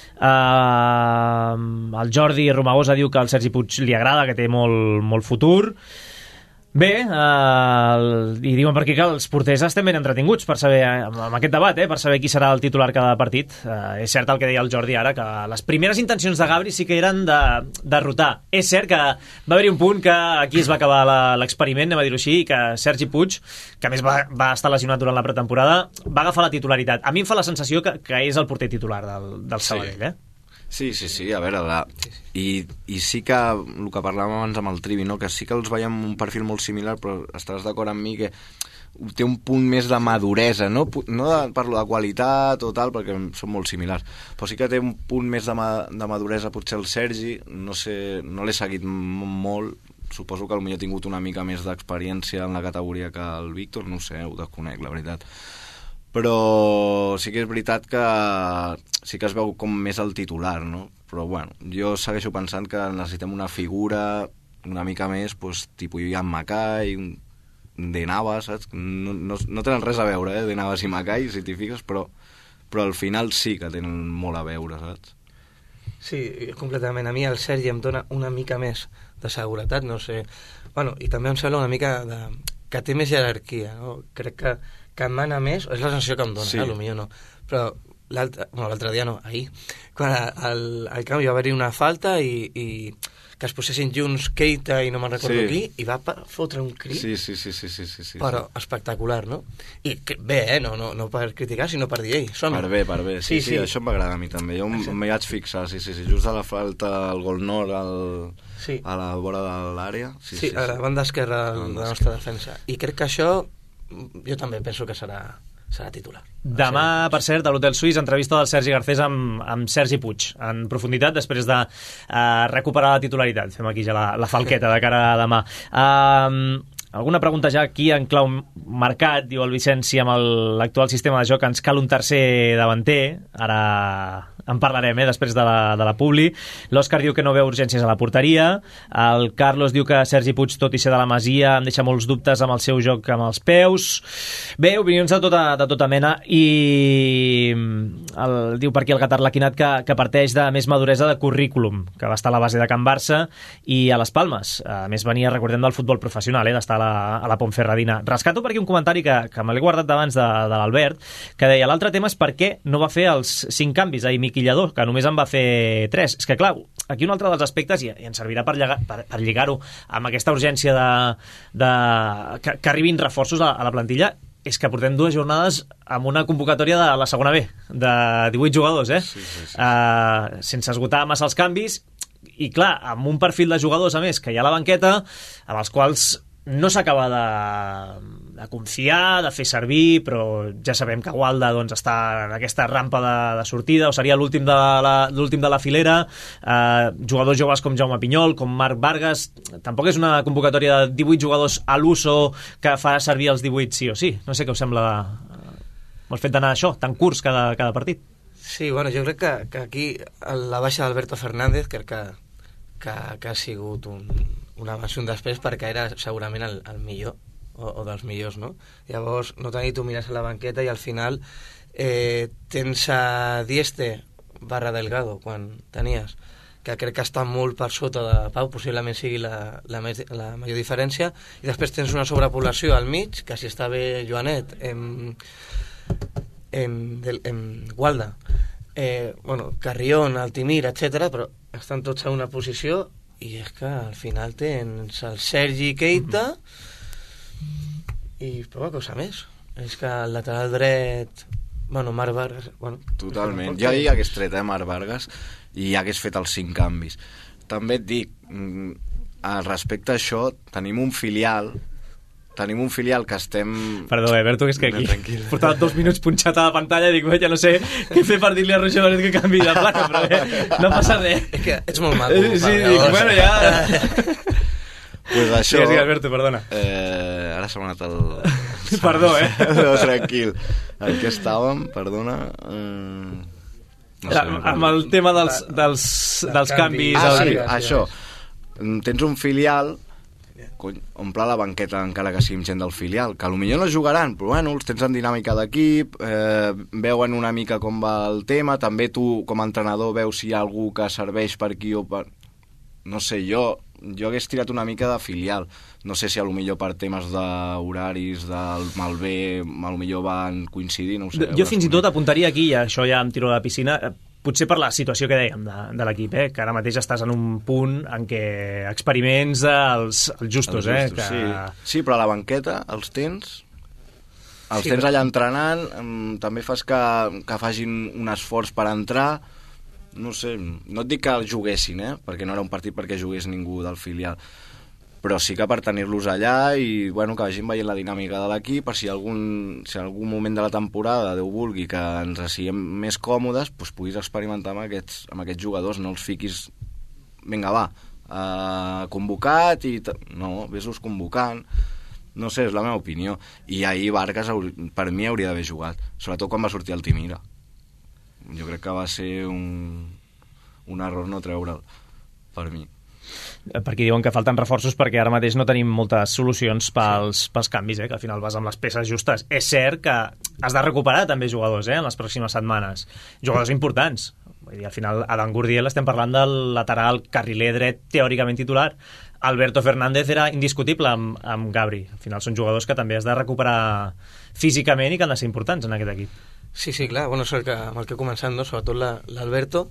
Uh, el Jordi Romagosa diu que el Sergi Puig li agrada, que té molt, molt futur. Bé, uh, i diuen per aquí que els porters estem ben entretinguts per saber, amb, amb aquest debat, eh, per saber qui serà el titular cada partit. Uh, és cert el que deia el Jordi ara, que les primeres intencions de Gabri sí que eren de, de rotar. És cert que va haver-hi un punt que aquí es va acabar l'experiment, anem a dir-ho així, i que Sergi Puig, que a més va, va estar lesionat durant la pretemporada, va agafar la titularitat. A mi em fa la sensació que, que és el porter titular del, del Sabadell, sí. eh? Sí, sí, sí, a veure, la... I, i sí que el que parlàvem abans amb el Trivi, no? Que sí que els veiem un perfil molt similar, però estaràs d'acord amb mi que té un punt més de maduresa, no, no de, parlo de qualitat o tal, perquè són molt similars, però sí que té un punt més de, ma, de maduresa potser el Sergi, no sé, no l'he seguit molt, suposo que potser ha tingut una mica més d'experiència en la categoria que el Víctor, no ho sé, ho desconec, la veritat. Però sí que és veritat que sí que es veu com més el titular, no? Però bueno, jo segueixo pensant que necessitem una figura una mica més, pues, tipus Ian Mackay, de Navas, saps? No, no, no tenen res a veure, eh, de Navas i Mackay, si t'hi fiques, però, però al final sí que tenen molt a veure, saps? Sí, completament. A mi el Sergi em dona una mica més de seguretat, no sé. Bueno, i també em sembla una mica de... que té més jerarquia, no? Crec que, que mana més, és la sensació que em dona, sí. eh? Potser no. Però l'altre bueno, l'altre dia no, ahir, quan al, al camp hi va haver-hi una falta i, i que es posessin junts Keita i no me'n recordo sí. qui, i va fotre un crit, sí, sí, sí, sí, sí, sí, sí, però sí. espectacular, no? I que, bé, eh? No, no, no per criticar, sinó per dir, ei, som-hi. Per bé, per bé, sí, sí, sí, sí. Això m'agrada a mi també. Jo m'hi vaig fixar, sí, sí, sí, just a la falta, al gol nord, al, sí. a la vora de l'àrea. Sí, sí, sí, a la banda esquerra sí. de la nostra defensa. I crec que això, jo també penso que serà... serà titular. Demà, per cert, a l'Hotel Suís, entrevista del Sergi Garcés amb, amb Sergi Puig, en profunditat, després de uh, recuperar la titularitat. Fem aquí ja la, la falqueta de cara a demà. Uh, alguna pregunta ja aquí en clau mercat, diu el Vicenci, amb l'actual sistema de joc ens cal un tercer davanter, ara en parlarem, eh, després de la, de la publi. L'Òscar diu que no veu urgències a la porteria. El Carlos diu que Sergi Puig, tot i ser de la Masia, em deixa molts dubtes amb el seu joc amb els peus. Bé, opinions de tota, de tota mena. I el, diu per aquí el Gat Arlequinat que, que parteix de més maduresa de currículum, que va estar a la base de Can Barça i a les Palmes. A més, venia, recordem, del futbol professional, eh, d'estar a la, a la Pontferradina. Rescato per aquí un comentari que, que me l'he guardat d'abans de, de l'Albert, que deia, l'altre tema és per què no va fer els cinc canvis ahir Miquillador, que només en va fer tres. És que, clar, aquí un altre dels aspectes, i, i ens servirà per, llegar, per, per lligar-ho amb aquesta urgència de, de que, que arribin reforços a, a la plantilla, és que portem dues jornades amb una convocatòria de la segona B, de divuit jugadors, eh? Sí, sí, sí. Uh, sense esgotar massa els canvis, i clar, amb un perfil de jugadors, a més, que hi ha a la banqueta, amb els quals no s'acaba de, de confiar, de fer servir, però ja sabem que Gualda doncs, està en aquesta rampa de, de sortida, o seria l'últim de, la, l'últim de la filera. Eh, jugadors joves com Jaume Pinyol, com Marc Vargas. Tampoc és una convocatòria de divuit jugadors a l'uso que farà servir els divuit sí o sí. No sé què us sembla el fet d'anar això, tan curts cada, cada partit. Sí, bueno, jo crec que, que aquí la baixa d'Alberto Fernández crec que, que, que ha sigut un, un abans i un després, perquè era segurament el, el millor o, o dels millors, no? Llavors, no tenir tu mires a la banqueta i al final eh, tens a Dieste barra Delgado quan tenies, que crec que està molt per sota de Pau, possiblement sigui la, la, més, la major diferència, i després tens una sobrepoblació al mig, que si està bé Joanet, en, en, del, en Gualda, eh, bueno, Carrión, Altimir, etcètera, però estan tots a una posició i és que al final tens el Sergi Keita mm-hmm. i poca cosa més. És que el lateral dret, bueno, Marc Vargas, bueno, totalment, jo hi hagués tret, eh, Marc Vargas, i hagués fet els cinc canvis. També et dic, respecte a això, tenim un filial tenim un filial que estem... Perdó, Alberto, que és que aquí portava dos minuts punxat a la pantalla i dic, ja no sé què fer per dir-li a Roger Benet que canvi de plana, però bé, no passa res. És que ets molt maco. Sí, dic, bueno, ja... Pues això... Sí, sí, Alberto, perdona. Eh, ara s'ha anat el... Perdó, eh? No, tranquil. En què estàvem? Perdona... Eh... No sé, no amb el tema dels, dels, dels canvis... Ah, sí, això. Tens un filial... Cony, omple la banqueta encara que siguin gent del filial, que potser no jugaran, però bueno, els tens en dinàmica d'equip, eh, veuen una mica com va el tema, també tu com a entrenador veus si hi ha algú que serveix per aquí o per... No sé, jo, jo hagués tirat una mica de filial, no sé si potser per temes d'horaris, del malbé, potser van coincidir, no ho sé. Jo fins i tot apuntaria aquí, i això ja em tiro a la piscina, potser per la situació que dèiem de, de l'equip, eh? Que ara mateix estàs en un punt en què experiments els, els justos, els justos eh? Que... Sí. sí, però a la banqueta els tens, els sí, tens allà entrenant, també fas que, que facin un esforç per entrar, no sé, no et dic que els juguessin, eh? Perquè no era un partit perquè jugués ningú del filial, però sí que per tenir-los allà i bueno, que vagin veient la dinàmica de l'equip, per si algun, si algun moment de la temporada, Déu vulgui, que ens siguem més còmodes, doncs puguis experimentar amb aquests, amb aquests jugadors, no els fiquis, vinga, va, uh, convocat, i no, ves-los convocant, no sé, és la meva opinió. I ahir Vargas, per mi, hauria d'haver jugat, sobretot quan va sortir el Altimira. Jo crec que va ser un, un error no treure'l, per mi. Perquè diuen que falten reforços perquè ara mateix no tenim moltes solucions pels, pels canvis, eh? Que al final vas amb les peces justes. És cert que has de recuperar també jugadors, eh? En les pròximes setmanes. Jugadors importants. Vull dir, al final, Adam Gurdiel estem parlant del lateral carriler dret teòricament titular. Alberto Fernández era indiscutible amb, amb Gabri. Al final són jugadors que també has de recuperar físicament i que han de ser importants en aquest equip. Sí, sí, clar. Bueno, és el que, amb el que he començat, no? Sobretot l'Alberto.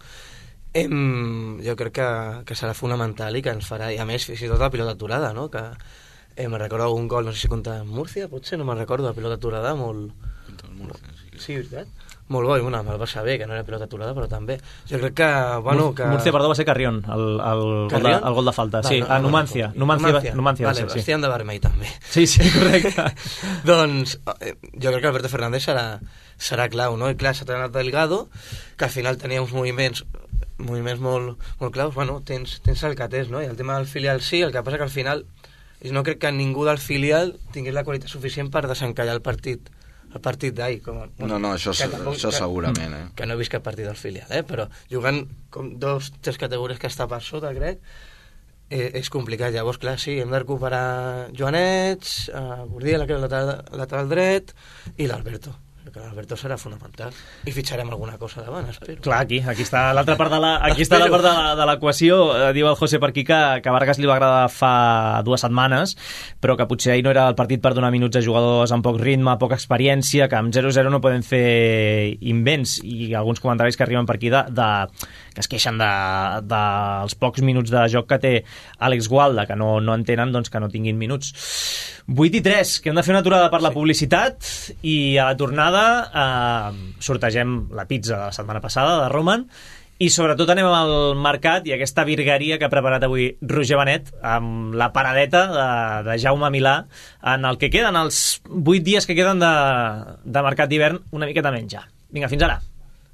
Em, jo crec que, que serà fonamental i que ens farà, i a més fins i tot la pilota aturada, no? Que eh, me recordo un gol, no sé si contra Múrcia, potser, no me'n recordo, la pilota aturada molt... Múrcia, sí, que... sí, veritat? Molt bo, i una, me'l va saber, que no era pilota aturada, però també. Jo crec que, bueno, que... Múrcia, perdó, va ser Carrión, el, el, gol, de, el gol de falta. Va, sí, no, a Numancia. No, Numancia, Numancia, Numancia vale, va ser, sí. Bastián de Vermell, també. Sí, sí, correcte. Doncs eh, jo crec que Alberto Fernández serà, serà clau, no? I clar, s'ha trenat Delgado, que al final tenia uns moviments moviments molt, molt claus, bueno, tens, tens el que tens, no? I el tema del filial sí, el que passa que al final no crec que ningú del filial tingués la qualitat suficient per desencallar el partit el partit d'ahir. Com, bueno, no, no, això, tampoc, això segurament, eh? Que no he vist cap partit del filial, eh? Però jugant com dos, tres categories que està per sota, crec, eh, és complicat. Llavors, clar, sí, hem de recuperar Joanets, uh, Gurdiel, el lateral, lateral dret, i l'Alberto. Que l'Alberto serà fonamental i fitxarem alguna cosa davant, espero. Clar, aquí, aquí està l'altra part de la, aquí està la part de, la, de l'equació. Eh, diu el José per aquí que, que Vargas li va agradar fa dues setmanes, però que potser ahir no era el partit per donar minuts a jugadors amb poc ritme, poca experiència, que amb zero zero no poden fer invents, i alguns comentaris que arriben per aquí de, de, que es queixen dels de, de pocs minuts de joc que té Àlex Gualda, que no, no entenen doncs, que no tinguin minuts. vuit i tres, que hem de fer una aturada per la publicitat, i a la tornada eh, sortegem la pizza de la setmana passada de Roman, i sobretot anem al mercat i aquesta virgueria que ha preparat avui Roger Benet amb la paradeta de, de Jaume Milà en el que queden, els vuit dies que queden de, de mercat d'hivern, una miqueta menys ja. Vinga, fins ara.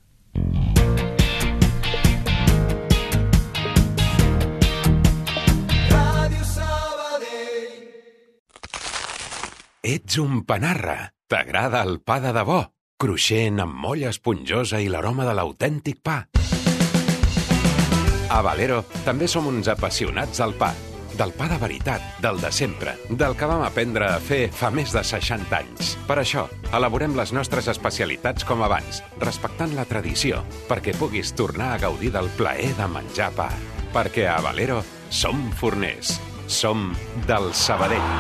Ets un panarra. T'agrada el pa de debò, cruixent amb molla esponjosa i l'aroma de l'autèntic pa. A Valero també som uns apassionats del pa, del pa de veritat, del de sempre, del que vam aprendre a fer fa més de seixanta anys. Per això, elaborem les nostres especialitats com abans, respectant la tradició, perquè puguis tornar a gaudir del plaer de menjar pa. Perquè a Valero som forners, som del Sabadell.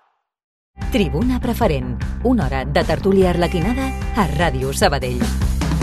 Tribuna Preferent, una hora de tertúlia arlequinada a Ràdio Sabadell.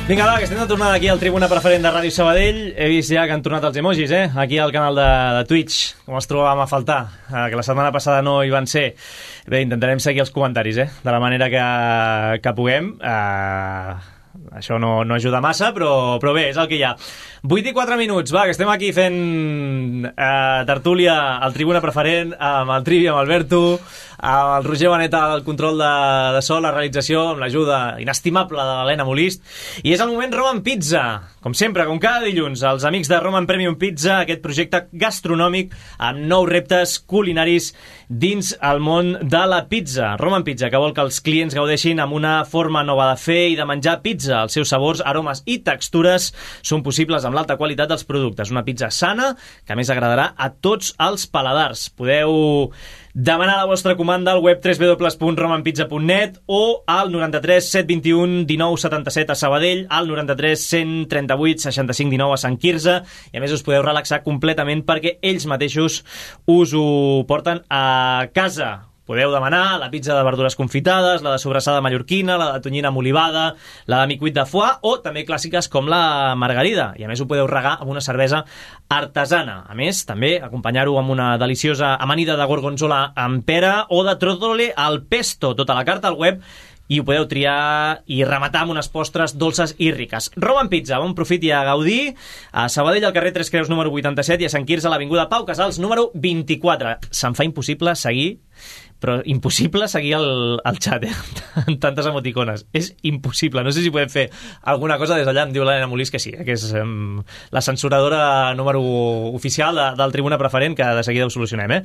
Vinga, va, que estem de tornada aquí al Tribuna Preferent de Ràdio Sabadell. He vist ja que han tornat els emojis, eh? Aquí al canal de, de Twitch, com els trobàvem a faltar, eh, que la setmana passada no hi van ser. Bé, intentarem seguir els comentaris, eh? De la manera que, que puguem. Eh, això no, no ajuda massa, però, però bé, és el que hi ha. vuit i quatre minuts, va, que estem aquí fent eh, tertúlia al Tribuna Preferent, amb el Trivi, amb el Berto, amb el Roger Benet al control de, de so, la realització, amb l'ajuda inestimable de l'Helena Molist. I és el moment Roman Pizza. Com sempre, com cada dilluns, els amics de Roman Premium Pizza, aquest projecte gastronòmic amb nous reptes culinaris dins el món de la pizza. Roman Pizza, que vol que els clients gaudeixin amb una forma nova de fer i de menjar pizza. Els seus sabors, aromes i textures són possibles amb l'alta qualitat dels productes. Una pizza sana que a més agradarà a tots els paladars. Podeu demanar la vostra comanda al web w w w punt roman pizza punt net o al noranta-tres set vint un dinou setanta-set a Sabadell, al noranta-tres cent trenta-vuit seixanta-cinc dinou a Sant Quirze, i a més us podeu relaxar completament perquè ells mateixos us ho porten a casa. Podeu demanar la pizza de verdures confitades, la de sobrassada mallorquina, la de tonyina amb olivada, la de micuit de foie o també clàssiques com la margarida. I a més ho podeu regar amb una cervesa artesana. A més, també acompanyar-ho amb una deliciosa amanida de gorgonzola amb pera o de trotole al pesto. Tota la carta al web i ho podeu triar i rematar amb unes postres dolces i riques. Roman Pizza, bon profit i a gaudir. A Sabadell, al carrer Tres Creus número vuitanta-set, i a Sant Quirze, a l'avinguda Pau Casals número vint-i-quatre. Se'm fa impossible seguir, però impossible seguir el, el xat, eh? amb tantes emoticones. És impossible. No sé si podem fer alguna cosa des d'allà. Em diu l'Helena Molist que sí, eh? que és um, la censuradora número oficial de, del Tribuna Preferent, que de seguida ho solucionem. Eh?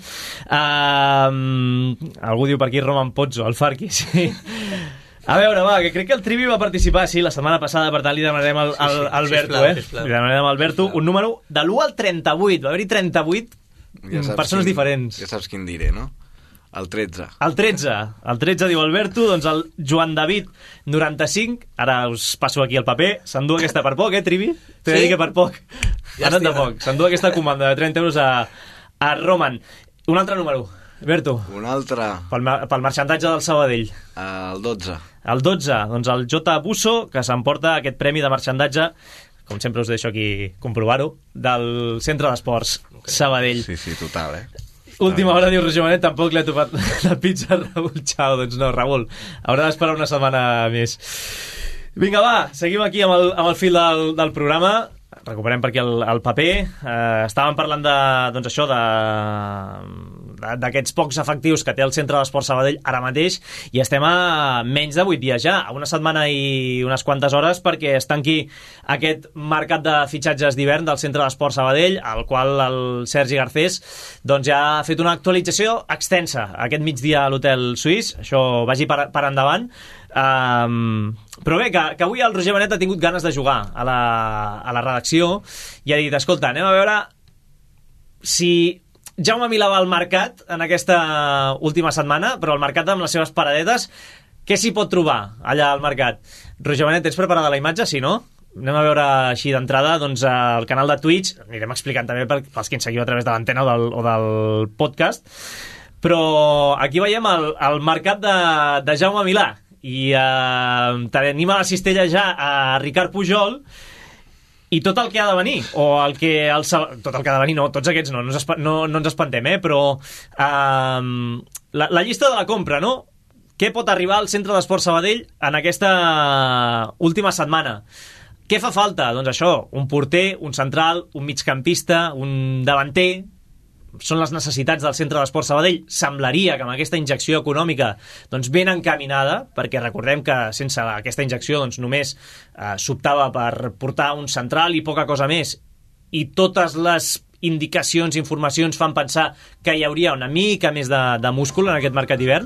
Uh, algú diu per aquí Roman Pozzo, el Farqui, sí. A veure, va, que crec que el Trivi va participar, sí, la setmana passada, per tant li demanarem al, al, al Alberto, eh? Sisplau. Li demanarem al Alberto un número de l'u al trenta-vuit. Va haver-hi trenta-vuit ja persones quin, diferents. Ja saps quin diré, no? El tretze. El tretze. El tretze diu Alberto, doncs el Joan David, noranta-cinc. Ara us passo aquí el paper. S'endú aquesta per poc, eh, Trivi? T'he de dir que per poc. Ja ha anat de poc. S'endú aquesta comanda de trenta euros a, a Roman. Un altre número. Berto. Un altre. Pel, pel marxandatge del Sabadell. El dotze. El dotze, doncs el J. Busso, que s'emporta aquest premi de marxandatge, com sempre us deixo aquí comprovar-ho, del Centre d'Esports Sabadell. Sí, sí, total, eh? Última hora, diu Roger Benet, tampoc li ha topat la pizza a Raül Chao. Doncs no, Raül, haurà d'esperar una setmana més. Vinga, va, seguim aquí amb el, amb el fil del, del programa. Recuperem per aquí el, el paper. Eh, estàvem parlant de, doncs això, de d'aquests pocs efectius que té el Centre d'Esport Sabadell ara mateix, i estem a menys de vuit dies ja, a una setmana i unes quantes hores perquè es tanqui aquest mercat de fitxatges d'hivern del Centre d'Esport Sabadell, al qual el Sergi Garcés doncs ja ha fet una actualització extensa aquest migdia a l'Hotel Suís. Això vagi per, per endavant. Um, però bé, que, que avui el Roger Benet ha tingut ganes de jugar a la, a la redacció i ha dit, escolta, anem a veure si Jaume Milà va al mercat en aquesta última setmana, però al mercat amb les seves paradetes, què s'hi pot trobar allà al mercat? Roger Benet, tens preparada la imatge? Sí, no? Anem a veure així d'entrada doncs, el canal de Twitch, anirem explicant també pels que ens seguiu a través de l'antena o, del, o del podcast, però aquí veiem el, el mercat de, de Jaume Milà, i eh, tenim a la cistella ja a Ricard Pujol i tot el que ha de venir, o el que el, tot el que ha de venir, no, tots aquests no, no, ens, no, no ens espantem, eh, però eh, la, la llista de la compra, no? Què pot arribar al Centre d'Esport Sabadell en aquesta última setmana? Què fa falta? Doncs això, un porter, un central, un migcampista, un davanter. Són les necessitats del Centre d'Esport Sabadell. Semblaria que amb aquesta injecció econòmica doncs ben encaminada, perquè recordem que sense aquesta injecció doncs només eh, s'optava per portar un central i poca cosa més, i totes les indicacions, informacions fan pensar que hi hauria una mica més de, de múscul en aquest mercat d'hivern.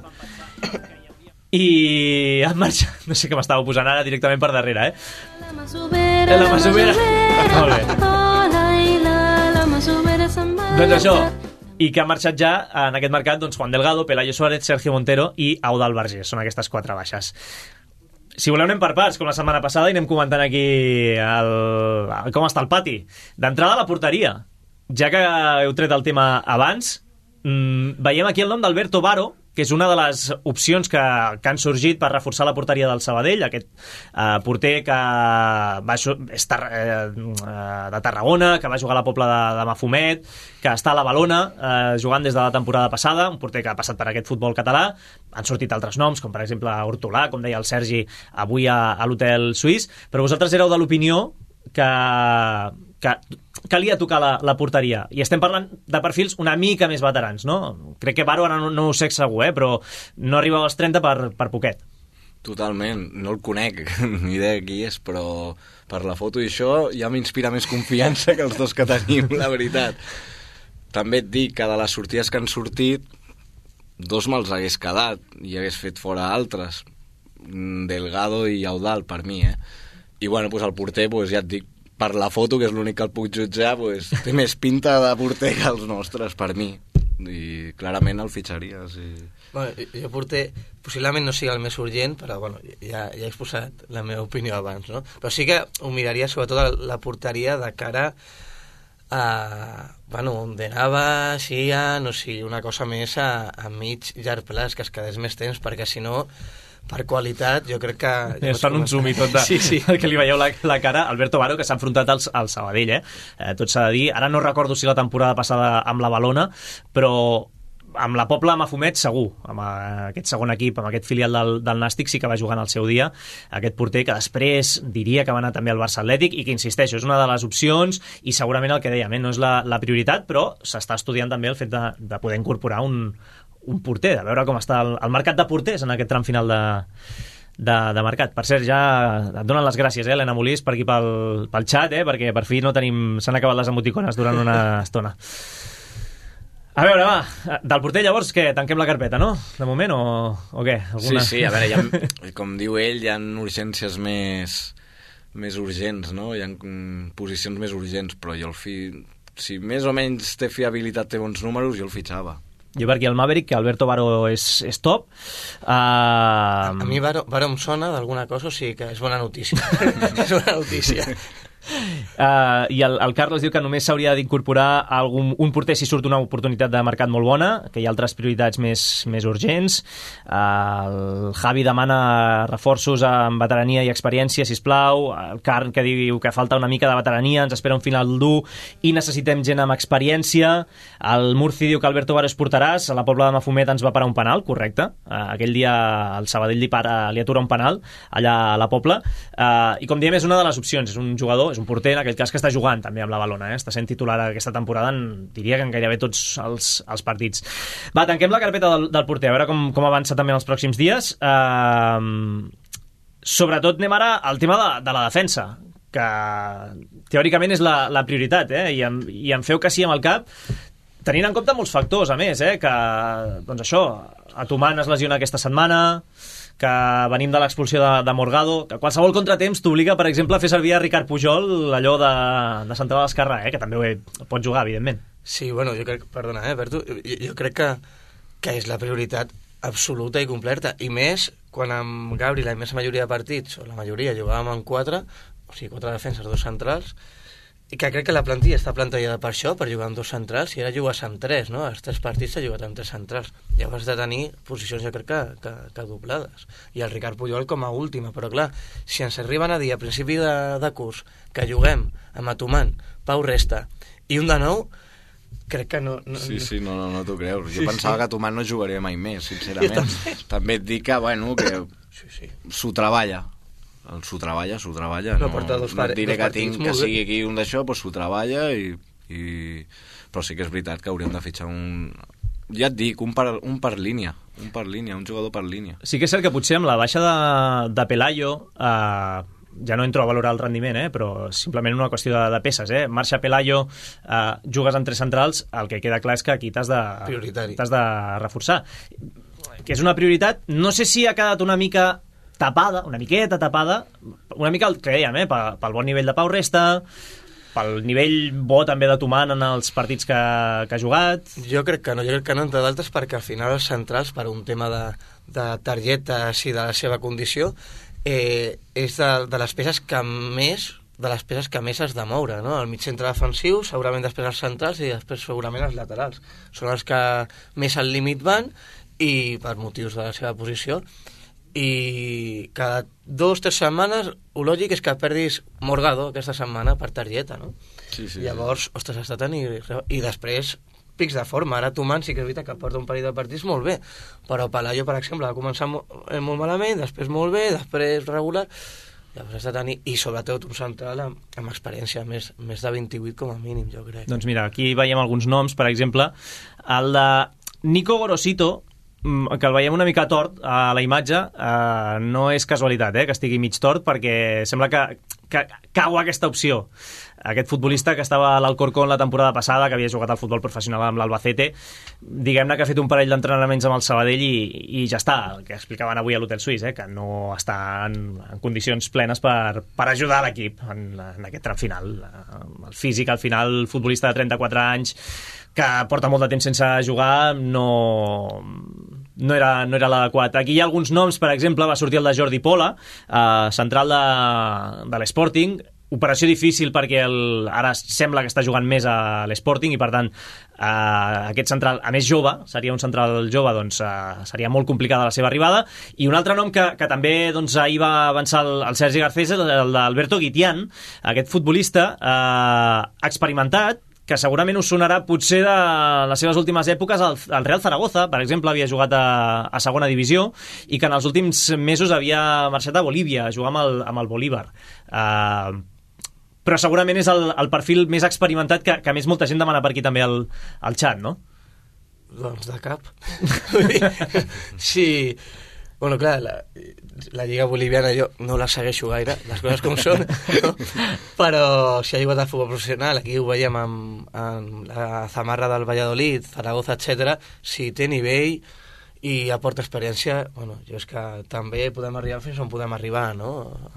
I en marxa, no sé què m'estava posant ara directament per darrere, eh? La masovera, la masovera. Molt bé. Doncs això, i que ha marxat ja en aquest mercat doncs, Juan Delgado, Pelayo Suárez, Sergio Montero i Eudald Vergés. Són aquestes quatre baixes. Si voleu anem per parts, com la setmana passada, i anem comentant aquí el, el, com està el pati. D'entrada, la porteria. Ja que heu tret el tema abans, mmm, veiem aquí el nom d'Alberto Baro, que és una de les opcions que, que han sorgit per reforçar la porteria del Sabadell, aquest eh, porter que va, és tar, eh, de Tarragona, que va jugar a la Pobla de, de Mafumet, que està a la Balona eh, jugant des de la temporada passada, un porter que ha passat per aquest futbol català. Han sortit altres noms, com per exemple Hortolà, com deia el Sergi avui a, a l'Hotel Suís, però vosaltres éreu de l'opinió que, que calia tocar la, la porteria, i estem parlant de perfils una mica més veterans, no? Crec que Varo ara no, no ho sé segur, eh? Però no arriba als trenta per, per poquet. Totalment, no el conec, ni idea qui és, però per la foto i això ja m'inspira més confiança que els dos que tenim, la veritat. També et dic que de les sortides que han sortit, dos me'ls hagués quedat i hagués fet fora altres, Delgado i Eudald, per mi, eh? I bueno, pues el porter, pues ja et dic, per la foto, que és l'únic que el puc jutjar, pues, té més pinta de porter que els nostres, per mi. I clarament el fitxaria. Sí. Bueno, jo porter, possiblement no sigui el més urgent, però bueno, ja, ja he exposat la meva opinió abans, no? Però sí que ho miraria sobretot la porteria de cara a, bueno, on anava, Xian, o sigui, una cosa més a, a mig llarg plaç, que es quedés més temps, perquè si no, per qualitat, jo crec que... Ja es fan un zoom i tot de... Sí, sí. Que li veieu la, la cara. Alberto Varo, que s'ha enfrontat al, al Sabadell, eh? eh? Tot s'ha de dir. Ara no recordo si la temporada passada amb la Balona, però amb la Pobla Mafumet segur, amb aquest segon equip, amb aquest filial del, del Nàstic, sí que va jugar en el seu dia, aquest porter que després diria que va anar també al Barça Atlètic i que, insisteixo, és una de les opcions i segurament el que dèiem, eh? No és la, la prioritat, però s'està estudiant també el fet de, de poder incorporar un, un porter, de veure com està el, el mercat de porters en aquest tram final de, de, de mercat. Per cert, ja et donen les gràcies, eh, Helena Molís, per aquí pel, pel xat, eh, perquè per fi no tenim... s'han acabat les emoticones durant una estona. A veure, va, del porter llavors, què? Tanquem la carpeta, no? De moment, o, o què? Alguna... Sí, sí, a veure, ha, com diu ell, hi ha urgències més, més urgents, no? Hi ha posicions més urgents, però jo el fi... si més o menys té fiabilitat, té bons números, jo el fitxava. Jo per aquí el Maverick, que Alberto Varo és, és top. Uh... A, a mi Varo, Varo em sona d'alguna cosa, o sigui que és bona notícia. És bona notícia. Uh, i el, el Carlos diu que només s'hauria d'incorporar algun, un porter si surt una oportunitat de mercat molt bona, que hi ha altres prioritats més, més urgents. Uh, el Javi demana reforços amb veterania i experiència, sisplau. El Carn, que diu que falta una mica de veterania, ens espera un final dur i necessitem gent amb experiència. El Murci diu que Alberto Varo es portaràs, a la Pobla de Mafumet ens va parar un penal, correcte. Uh, aquell dia el Sabadell li, para, li atura un penal allà a la Pobla. Uh, I com diem, és una de les opcions, és un jugador, és un porter, en aquest cas, que està jugant també amb la Balona, eh? Està sent titular aquesta temporada, en, diria que en gairebé tots els, els partits. Va, tanquem la carpeta del, del porter, a veure com, com avança també en els pròxims dies. Uh, sobretot anem ara al tema de, de la defensa, que teòricament és la, la prioritat, eh? I, em, i em feu que sí amb el cap, tenint en compte molts factors, a més, eh? Que, doncs això, Atuman es lesiona aquesta setmana, que venim de l'expulsió de, de Morgado, que qualsevol contratemps t'obliga, per exemple, a fer servir a Ricard Pujol, allò de, de central a l'esquerra, eh? Que també ho pot jugar, evidentment. Sí, bueno, jo crec, perdona, eh, Berto, jo, jo crec que, que és la prioritat absoluta i completa, i més quan amb Gabri la immensa majoria de partits, o la majoria, jugàvem en quatre, o sigui, quatre defenses, dos centrals, i que crec que la plantilla està plantejada per això, per jugar amb dos centrals, i ara jugues amb tres, no? Els tres partits s'ha jugat amb tres centrals. Llavors has de tenir posicions, jo crec, que, que, que doblades. I el Ricard Pujol com a última, però clar, si ens arriben a dir a principi de, de curs que juguem amb Atuman, Pau Resta i un de nou, crec que no... no sí, sí, no, no, no t'ho creus. Jo sí, pensava sí. que Atuman no jugaria mai més, sincerament. També. també et dic que, bueno, que sí, sí. s'ho treballa. S'ho treballa, s'ho treballa. No, no, dos no et diré que tinc que bé. sigui aquí un d'això, però s'ho treballa i, i... Però sí que és veritat que hauríem de fitxar un... Ja et dic, un per, un per línia. Un per línia, un jugador per línia. Sí que és cert que potser amb la baixa de, de Pelayo... Eh... ja no entro a valorar el rendiment, eh, però simplement una qüestió de, de peces, eh. Marxa Pelayo, eh, jugues en tres centrals, el que queda clar és que aquí t'has de, t'has de reforçar. Que és una prioritat, no sé si ha quedat una mica tapada, una miqueta tapada, una mica el que dèiem, eh, pel, pel bon nivell de Pau Resta, pel nivell bo també de Tuman en els partits que, que ha jugat. Jo crec que no, jo crec que no, entre d'altres, perquè al final els centrals, per un tema de, de targetes i de la seva condició, Eh, és de, de les peces que més de les peces que més has de moure, no? El mig centre defensiu, segurament després els centrals i després segurament els laterals. Són els que més al límit van i per motius de la seva posició, i cada dos o tres setmanes el lògic és que perdis Morgado aquesta setmana per targeta, no? Sí, sí, llavors, sí. ostres, està tant i, i després pics de forma, ara Tuman sí que és veritat que porta un parell de partits molt bé, però Palayo, per exemple, va començar molt, molt malament, després molt bé, després regular, llavors està tant i, i sobretot un central amb, amb experiència, més, més de vint-i-vuit com a mínim, jo crec. Doncs mira, aquí veiem alguns noms, per exemple, el de Nico Gorosito, que el veiem una mica tort a la imatge, eh, no és casualitat eh, que estigui mig tort, perquè sembla que, que cau aquesta opció. Aquest futbolista que estava a l'Alcorcón la temporada passada, que havia jugat al futbol professional amb l'Albacete, diguem-ne que ha fet un parell d'entrenaments amb el Sabadell i, i ja està, el que explicaven avui a l'Hotel Suís, eh, que no està en, en condicions plenes per, per ajudar l'equip en, en aquest tram final. El físic, al final, el futbolista de trenta-quatre anys, que porta molt de temps sense jugar, no, no era, no era l'adequat. Aquí hi ha alguns noms, per exemple, va sortir el de Jordi Pola, eh, central de, de l'Sporting, operació difícil perquè el, ara sembla que està jugant més a l'Sporting i per tant eh, aquest central, a més jove, seria un central jove, doncs eh, seria molt complicada la seva arribada. I un altre nom que, que també doncs, ahir va avançar el, el Sergi Garcés, el, el d'Alberto Guitián, aquest futbolista eh, experimentat, que segurament us sonarà potser de les seves últimes èpoques al, al Real Zaragoza, per exemple, havia jugat a, a segona divisió i que en els últims mesos havia marxat a Bolívia a jugar amb el, amb el Bolívar. Uh, però segurament és el, el perfil més experimentat que, que a més molta gent demana per aquí també al, al xat, no? Doncs de cap. Sí. Bueno, clar, la, la Lliga Boliviana jo no la segueixo gaire, les coses com són, no? Però si ha jugat al futbol professional, aquí ho veiem amb, amb la Zamarra del Valladolid, Zaragoza, etcètera. Si té nivell i aporta experiència, bueno, jo és que també podem arribar fins on podem arribar, no?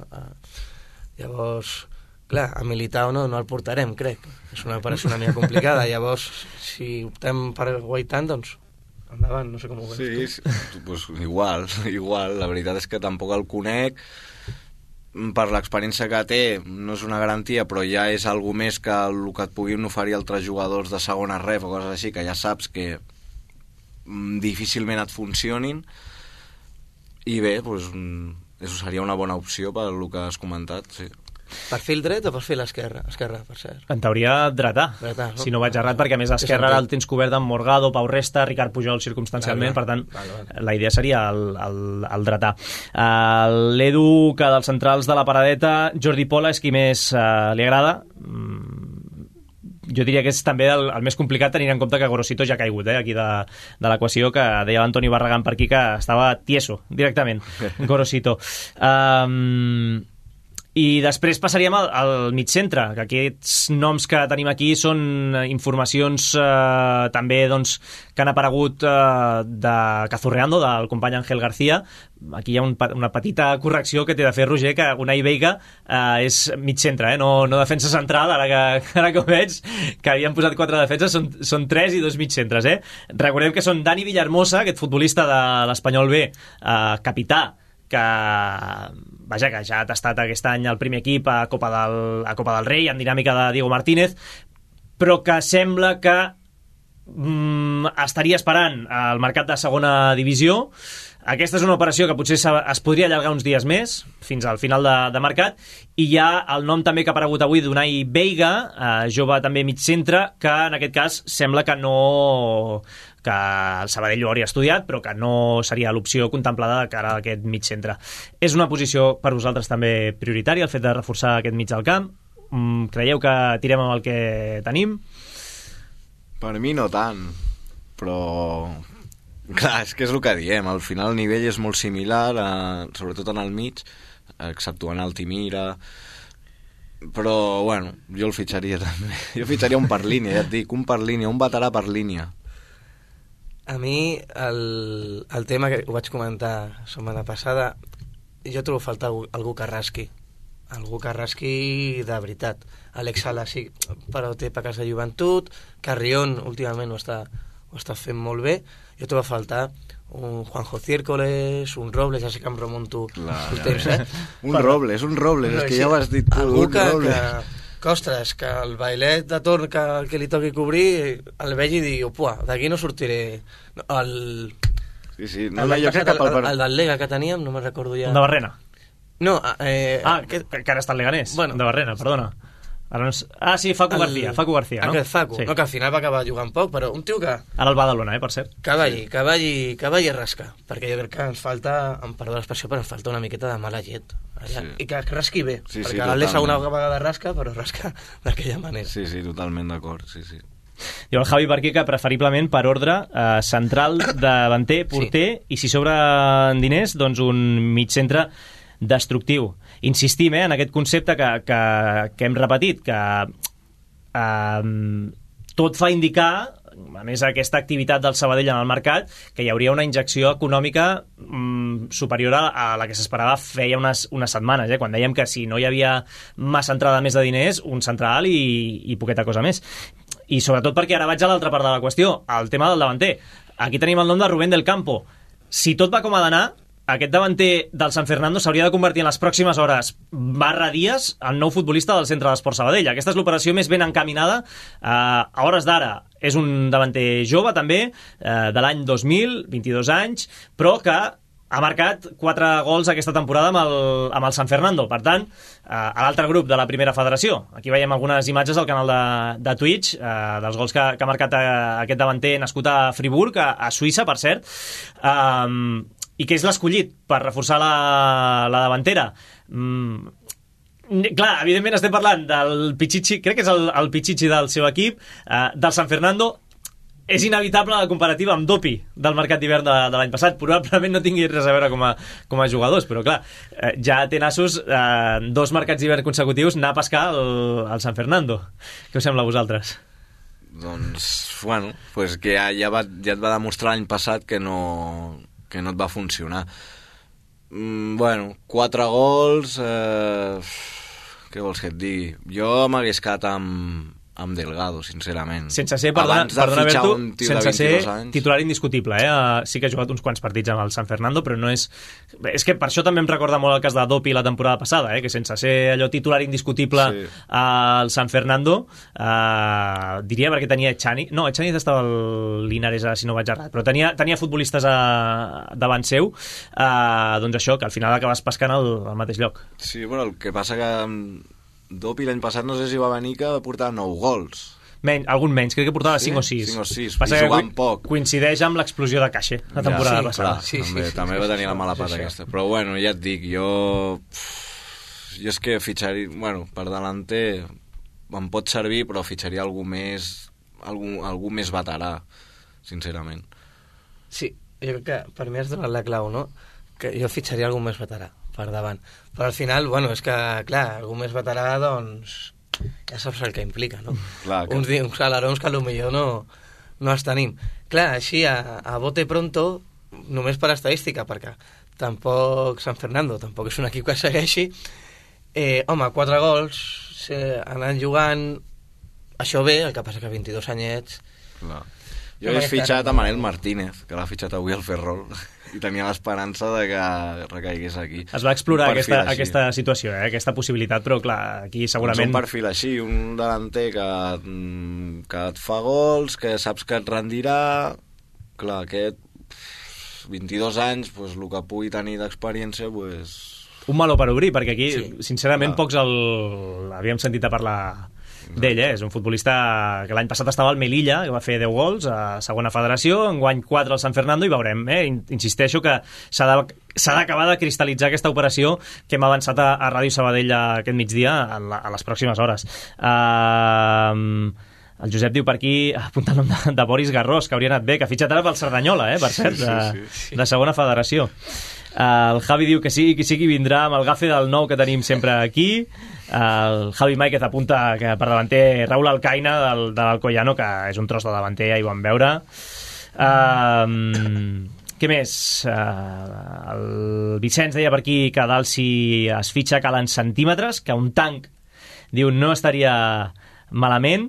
Llavors, clar, a Militao no, no el portarem, crec. És una operació una mica complicada, llavors, si optem per Guaitán, doncs endavant, no sé com ho veus sí, tu. Sí, pues igual, igual. La veritat és que tampoc el conec. Per l'experiència que té, no és una garantia, però ja és algo més que el que et puguin oferir altres jugadors de segona ref o coses així, que ja saps que difícilment et funcionin. I bé, pues, això seria una bona opció per el que has comentat, sí. Perfil dret o perfil esquerra? Esquerra, per cert. En teoria, dretà. dretà no? Si no vaig errat, perquè a més esquerra el tens cobert amb Morgado, Pau Resta, Ricard Pujol circumstancialment, vale, per tant, vale, vale. La idea seria el, el, el dretà. Uh, L'Edu, que dels centrals de la paradeta, Jordi Pola és qui més uh, li agrada. Mm, jo diria que és també el, el més complicat tenint en compte que Gorosito ja ha caigut, eh, aquí de, de l'equació, que deia l'Antoni Barragán per aquí que estava tieso, directament, Gorosito. Um, I després passaríem al, al mig centre, que aquests noms que tenim aquí són informacions eh, també doncs, que han aparegut eh, de Cazurreando, del company Ángel García. Aquí hi ha un, una petita correcció que té de fer Roger, que Unai Veiga eh, és mig centre, eh, no, no defensa central, ara que, ara que ho veig, que havien posat quatre defenses, són, són tres i dos mig centres. Eh? Recordem que són Dani Villahermosa, aquest futbolista de l'Espanyol B, eh, capità, que vaja, que ja ha tastat aquest any el primer equip a Copa del, a Copa del Rei en dinàmica de Diego Martínez, però que sembla que mm, estaria esperant el mercat de segona divisió. Aquesta és una operació que potser es podria allargar uns dies més, fins al final de, de mercat, i hi ha el nom també que ha aparegut avui d'Unai Veiga, eh, jove també mig centre, que en aquest cas sembla que no... que el Sabadell ho hauria estudiat, però que no seria l'opció contemplada de cara a aquest mig centre. És una posició per vosaltres també prioritària, el fet de reforçar aquest mig del camp? Mm, creieu que tirem amb el que tenim? Per mi no tant, però... Clar, és que és el que diem, al final el nivell és molt similar, eh, sobretot en el mig, exceptuant Altimira, però, bueno, jo el fitxaria també. Jo fitxaria un per línia, ja et dic, un per línia, un veterà per línia. A mi, el, el tema que ho vaig comentar la setmana passada, jo trobo falta algú, algú que rasqui. Algú que rasqui de veritat. Alex Sala sí, però té peques de joventut, Carrión últimament ho està, ho està fent molt bé. Jo trobo a faltar un Juanjo Ciércoles, un Robles, ja sé que em remonto el temps, eh? Un però, Robles, un Robles, és que sí, ja ho has dit tu, algú un que, Robles. Que, que, ostres, que el bailet de torn que, que li toqui cobrir, el vegi i digui, pua, d'aquí no sortiré. El, Sí, sí. No, no, jo crec que pel... el, el del Lega que teníem, no me'n recordo ja... Un de Barrena. No, eh... Ah, que, que ara està el Leganés, bueno, de Barrena, perdona. Ara no és... Ah, sí, Facu el... García, Facu García, no? Aquest Facu, sí. No, que al final va acabar jugant poc, però un tio que... Ara el Badalona, eh, per cert. Que balli, que balli, que balli a rascar, perquè jo crec que ens falta, em perdó l'expressió, però ens falta una miqueta de mala llet. Allà. Sí. I que rasqui bé, sí, perquè sí, l'Alessa una vegada rasca, però rasca d'aquella manera. Sí, sí, totalment d'acord, sí, sí. Diu el Javi per aquí que preferiblement per ordre eh, central, davanter, porter, sí. I si sobren diners, doncs un mig centre destructiu. Insistim eh, en aquest concepte que, que, que hem repetit, que eh, tot fa indicar, a més aquesta activitat del Sabadell en el mercat, que hi hauria una injecció econòmica mm, superior a, a la que s'esperava feia unes, unes setmanes, eh, quan dèiem que si no hi havia massa entrada més de diners, un central i, i poqueta cosa més. I sobretot perquè ara vaig a l'altra part de la qüestió, el tema del davanter. Aquí tenim el nom de Rubén del Campo. Si tot va com ha d'anar, aquest davanter del San Fernando s'hauria de convertir en les pròximes hores barra dies en nou futbolista del Centre d'Esports Sabadell. Aquesta és l'operació més ben encaminada. Eh, a hores d'ara és un davanter jove també, eh, de l'any dos mil, vint-i-dos anys, però que ha marcat quatre gols aquesta temporada amb el, amb el San Fernando. Per tant, eh, a l'altre grup de la primera federació. Aquí veiem algunes imatges al canal de, de Twitch, eh, dels gols que, que ha marcat a, aquest davanter nascut a Friburg, a, a Suïssa, per cert, eh, i que és l'escollit per reforçar la, la davantera. Mm, clar, evidentment estem parlant del Pichichi, crec que és el, el Pichichi del seu equip, eh, del San Fernando. És inevitable la comparativa amb Dopi del mercat d'hivern de, de l'any passat. Probablement no tingui res a veure com a, com a jugadors, però clar, eh, ja té nassos eh, dos mercats d'hivern consecutius anar a pescar el, el San Fernando. Què us sembla a vosaltres? Doncs, bueno, pues que ja, ja, va, ja et va demostrar l'any passat que no, que no et va funcionar. Mm, bueno, quatre gols... Eh, què vols que et digui? Jo m'hagués quedat amb... amb Delgado, sincerament. Sense ser, perdona, Abans de perdona fitxar Berto, un tio sense de vint-i-dos ser anys... titular indiscutible, eh? Sí que ha jugat uns quants partits amb el San Fernando, però no és... És que per això també em recorda molt el cas de Dopi la temporada passada, eh? Que sense ser allò titular indiscutible sí. al San Fernando, eh, diria perquè tenia Echani... No, Echani estava al Linares, si no vaig errat, però tenia, tenia futbolistes a, davant seu, eh, doncs això, que al final acabes pescant al, al mateix lloc. Sí, però el que passa que Dopi l'any passat no sé si va venir que portava nou gols. Men, algun menys, crec que portava sí? cinc o sis. cinc o sis, passa i jugant que poc. Coincideix amb l'explosió de Caixa la temporada ja, sí, passada. Clar, sí, també, sí, sí, també sí, va tenir sí, la mala sí, pata sí, aquesta. Però bueno, ja et dic, jo... Jo és que fitxaria... Bueno, per delanter em pot servir, però fitxaria algú més... Algú, algú més veterà, sincerament. Sí, jo crec que per mi has donat la clau, no? Que jo fitxaria algú més veterà per davant. Però al final, bueno, és que, clar, algú més veterà, doncs... ja saps el que implica, no? Clar, que... Uns, uns galerons que potser no, no els tenim. Clar, així, a, a bote pronto, només per estadística, perquè tampoc San Fernando, tampoc és un equip que segueixi, eh, home, quatre gols, eh, anant jugant, això bé, el que passa que vint-i-dos anyets... Clar. Jo he fitxat a Manel Martínez, que l'ha fitxat avui al Ferrol, i tenia l'esperança de que recaigués aquí. Es va explorar aquesta, aquesta situació, eh? Aquesta possibilitat, però clar, aquí segurament... És un perfil així, un delanter que, que et fa gols, que saps que et rendirà... Clar, aquest vint-i-dos anys, pues, el que pugui tenir d'experiència... Pues... Un meló per obrir, perquè aquí, sí, sincerament, clar. Pocs el... havíem sentit a parlar... d'ell, eh? És un futbolista que l'any passat estava al Melilla, que va fer deu gols a segona federació, enguany quatre al San Fernando, i veurem, eh? Insisteixo que s'ha de, s'ha d'acabar de cristal·litzar aquesta operació que hem avançat a, a Ràdio Sabadell aquest migdia a, la, a les pròximes hores. Uh, el Josep diu per aquí, apunta el nom de, de Boris Garrós, que hauria anat bé, que ha fitxat ara pel Cerdanyola, eh? Per cert, de, sí, sí, sí. de segona federació. Uh, el Javi diu que sí, que sí que vindrà amb el gafe del nou que tenim sempre aquí. Uh, el Javi Máiquez apunta que per davanter Raúl Alcaina del, de l'Alcoyano, que és un tros de davanter, ja hi vam veure. Uh, què més? Uh, el Vicenç deia per aquí que a dalt si es fitxa calen centímetres, que un tanc diu no estaria malament.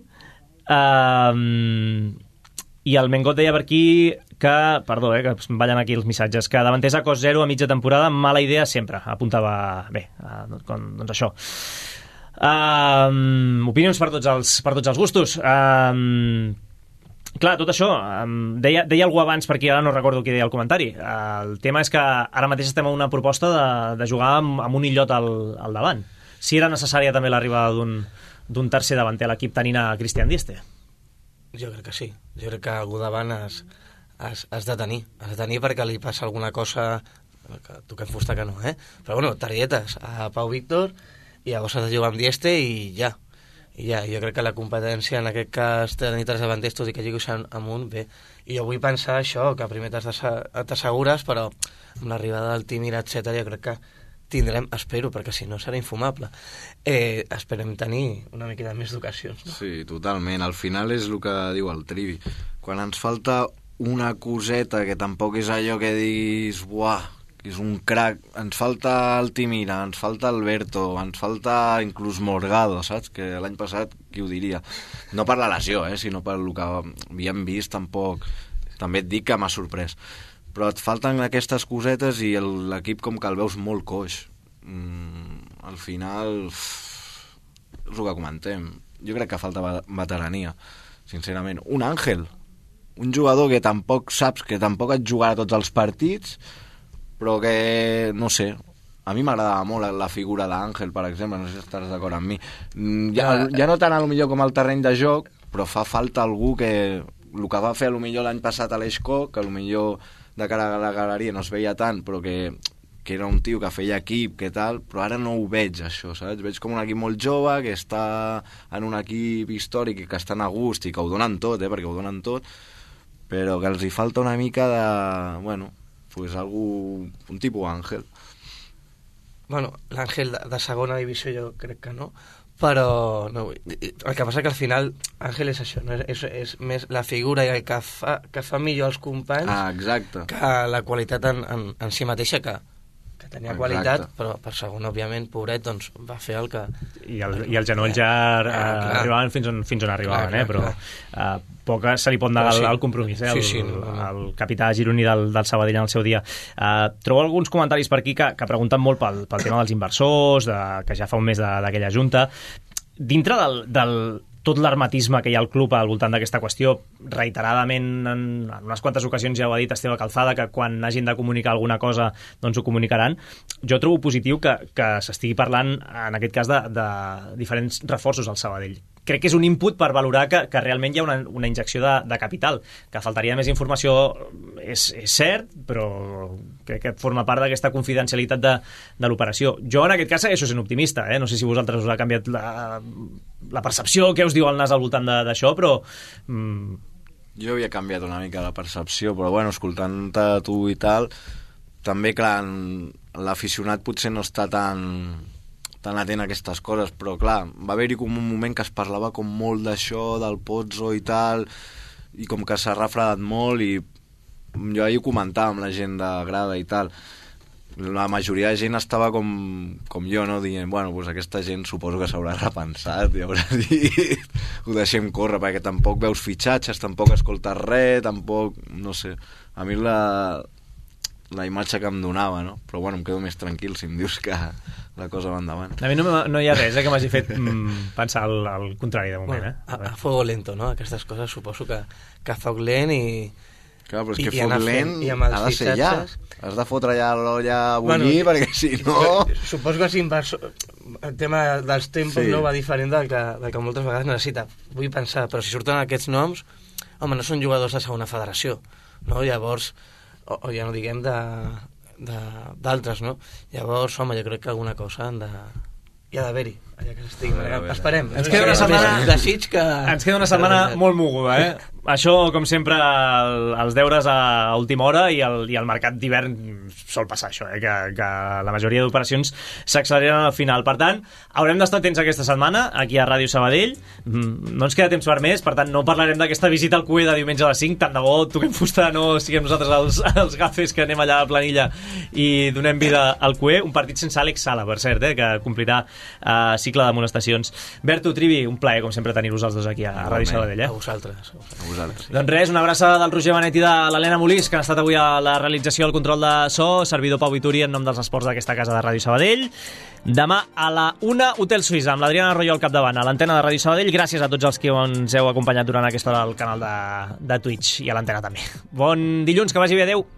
Uh, i el Mengot deia per aquí que, perdó, eh, que em ballen aquí els missatges, que davanters a cost zero a mitja temporada, mala idea sempre, apuntava bé, uh, doncs això. Um, opinions per tots els, per tots els gustos. Um, Clar, tot això, um, deia, deia algú abans, perquè ara no recordo qui deia el comentari. Uh, el tema és que ara mateix estem a una proposta de, de jugar amb, amb un illot al, al davant. Si era necessària també l'arribada d'un, d'un tercer davanter a l'equip tenint a Christian Dieste. Jo crec que sí. Jo crec que algú davant has, has, has de tenir. Has de tenir perquè li passa alguna cosa... que toquem fusta que no, eh? Però bueno, targetes a Pau Víctor i llavors has de jugar amb Dieste i ja. I ja, jo crec que la competència en aquest cas tenir tres davanters, tot i que lliguis amunt, bé. I jo vull pensar això, que primer t'assegures, però amb l'arribada del Tímir, etcètera, jo crec que tindrem, espero, perquè si no serà infumable, eh, esperem tenir una miqueta més d'ocasions. No? Sí, totalment. Al final és el que diu el Trivi. Quan ens falta una coseta que tampoc és allò que diguis, buah, és un crac, ens falta el Timira, ens falta Alberto, ens falta inclús Morgado, saps? Que l'any passat, qui ho diria? No per la lesió, eh, sinó per el que havíem vist, tampoc. També et dic que m'ha sorprès. Però et falten aquestes cosetes i l'equip com que el veus molt coix. Mm, al final, és el que comentem. Jo crec que falta veterania, sincerament. Un Àngel, un jugador que tampoc saps, que tampoc et jugarà tots els partits, però que, no sé, a mi m'agradava molt la figura d'Àngel, per exemple, no sé si estaràs d'acord amb mi. Ja, ja no tant a lo millor com al terreny de joc, però fa falta algú que el que va fer a lo millor l'any passat a l'Eixco, que a lo millor de cara a la galeria no es veia tant, però que, que era un tio que feia equip, que tal, però ara no ho veig, això, saps? Veig com un equip molt jove, que està en un equip històric i que estan a gust i que ho donen tot, eh, perquè ho donen tot, però que els hi falta una mica de... bueno, pues algú, un tipus Àngel. Bueno, l'Àngel de, de segona divisió jo crec que no, però no, el que passa que al final Àngel és això, no? és, és més la figura i el que fa, que fa millor els companys ah, exacte. Que la qualitat en, en, en si mateixa, que, que tenia exacte. Qualitat, però per segon, òbviament, pobret, doncs va fer el que... I el, i el genoll ja eh, ah, arribaven fins on, fins on arribaven, clar, eh? Però eh, poc se li pot negar sí. el compromís, eh? El, sí, sí, no, no. el capità gironí del, del Sabadell en el seu dia. Eh, trobo alguns comentaris per aquí que, que pregunten molt pel, pel tema dels inversors, de, que ja fa un mes d'aquella junta. Dintre del, del tot l'hermetisme que hi ha al club al voltant d'aquesta qüestió, reiteradament en, en unes quantes ocasions ja ho ha dit Esteve Calzada, que quan hagin de comunicar alguna cosa doncs ho comunicaran. Jo trobo positiu que, que s'estigui parlant en aquest cas de, de diferents reforços al Sabadell. Crec que és un input per valorar que, que realment hi ha una, una injecció de, de capital. Que faltaria més informació és, és cert, però crec que forma part d'aquesta confidencialitat de, de l'operació. Jo en aquest cas segueixo sent optimista, eh? No sé si vosaltres us ha canviat la, la percepció que us diu el nas al voltant d'això, però... Mm... Jo havia canviat una mica la percepció, però bueno, escoltant-te tu i tal, també, clar, l'aficionat potser no està tan... tan atent a aquestes coses, però clar, va haver-hi com un moment que es parlava com molt d'això, del Pozzo i tal, i com que s'ha refredat molt, i jo ahir ho comentava amb la gent de grada i tal, la majoria de gent estava com, com jo, no? Dient, bueno, doncs aquesta gent suposo que s'haurà repensat i haurà dit, ho deixem córrer, perquè tampoc veus fitxatges, tampoc escoltes res, tampoc, no sé, a mi la... la imatge que em donava, no? Però bueno, em quedo més tranquil si em dius que la cosa va endavant. A mi no, no hi ha res eh, que m'hagi fet mm, pensar al, al contrari de moment. Bueno, eh? a, a fuego lento, no? Aquestes coses suposo que, que a foc lent i... Clar, però és que i, foc lent i ha de ser ja. Has de fotre ja l'olla a bullir, bueno, perquè si no... Suposo que inversor... el tema dels tempos sí. no va diferent del que, del que moltes vegades necessita. Vull pensar, però si surten aquests noms, home, no són jugadors de segona federació, no? Llavors... o, o ja no diguem de d'altres, no? Llavors, home, jo crec que alguna cosa han de... hi ha d'haver-hi, allà que s'estigui manegant. Esperem. Ens queda una setmana... Desig que... Ens queda una setmana molt moguda, eh? Això, com sempre, el, els deures a última hora i el, i el mercat d'hivern sol passar això, eh? que, que la majoria d'operacions s'acceleren al final. Per tant, haurem d'estar atents aquesta setmana aquí a Ràdio Sabadell. No ens queda temps per més, per tant, no parlarem d'aquesta visita al C U E de diumenge a les cinc. Tant de bo toquem fusta, no siguem nosaltres els, els gafes que anem allà a Planilla i donem vida al C U E. Un partit sense Àlex Sala, per cert, eh? que complirà uh, cicle d'amonestacions. Berto, Trivi, un plaer, com sempre, tenir-vos els dos aquí a, a Ràdio Sabadell. Eh? A vosaltres. A vosaltres. Sí. Doncs res, una abraçada del Roger Benet i de l'Helena Molís, que han estat avui a la realització del control de so, servidor Pau Vituri en nom dels esports d'aquesta casa de Ràdio Sabadell. Demà a la una, Hotel Suïssa, amb l'Adriana Arroyo al capdavant, a l'antena de Ràdio Sabadell. Gràcies a tots els que ens heu acompanyat durant aquesta hora al canal de, de Twitch i a l'antena també. Bon dilluns, que vagi bé, adeu.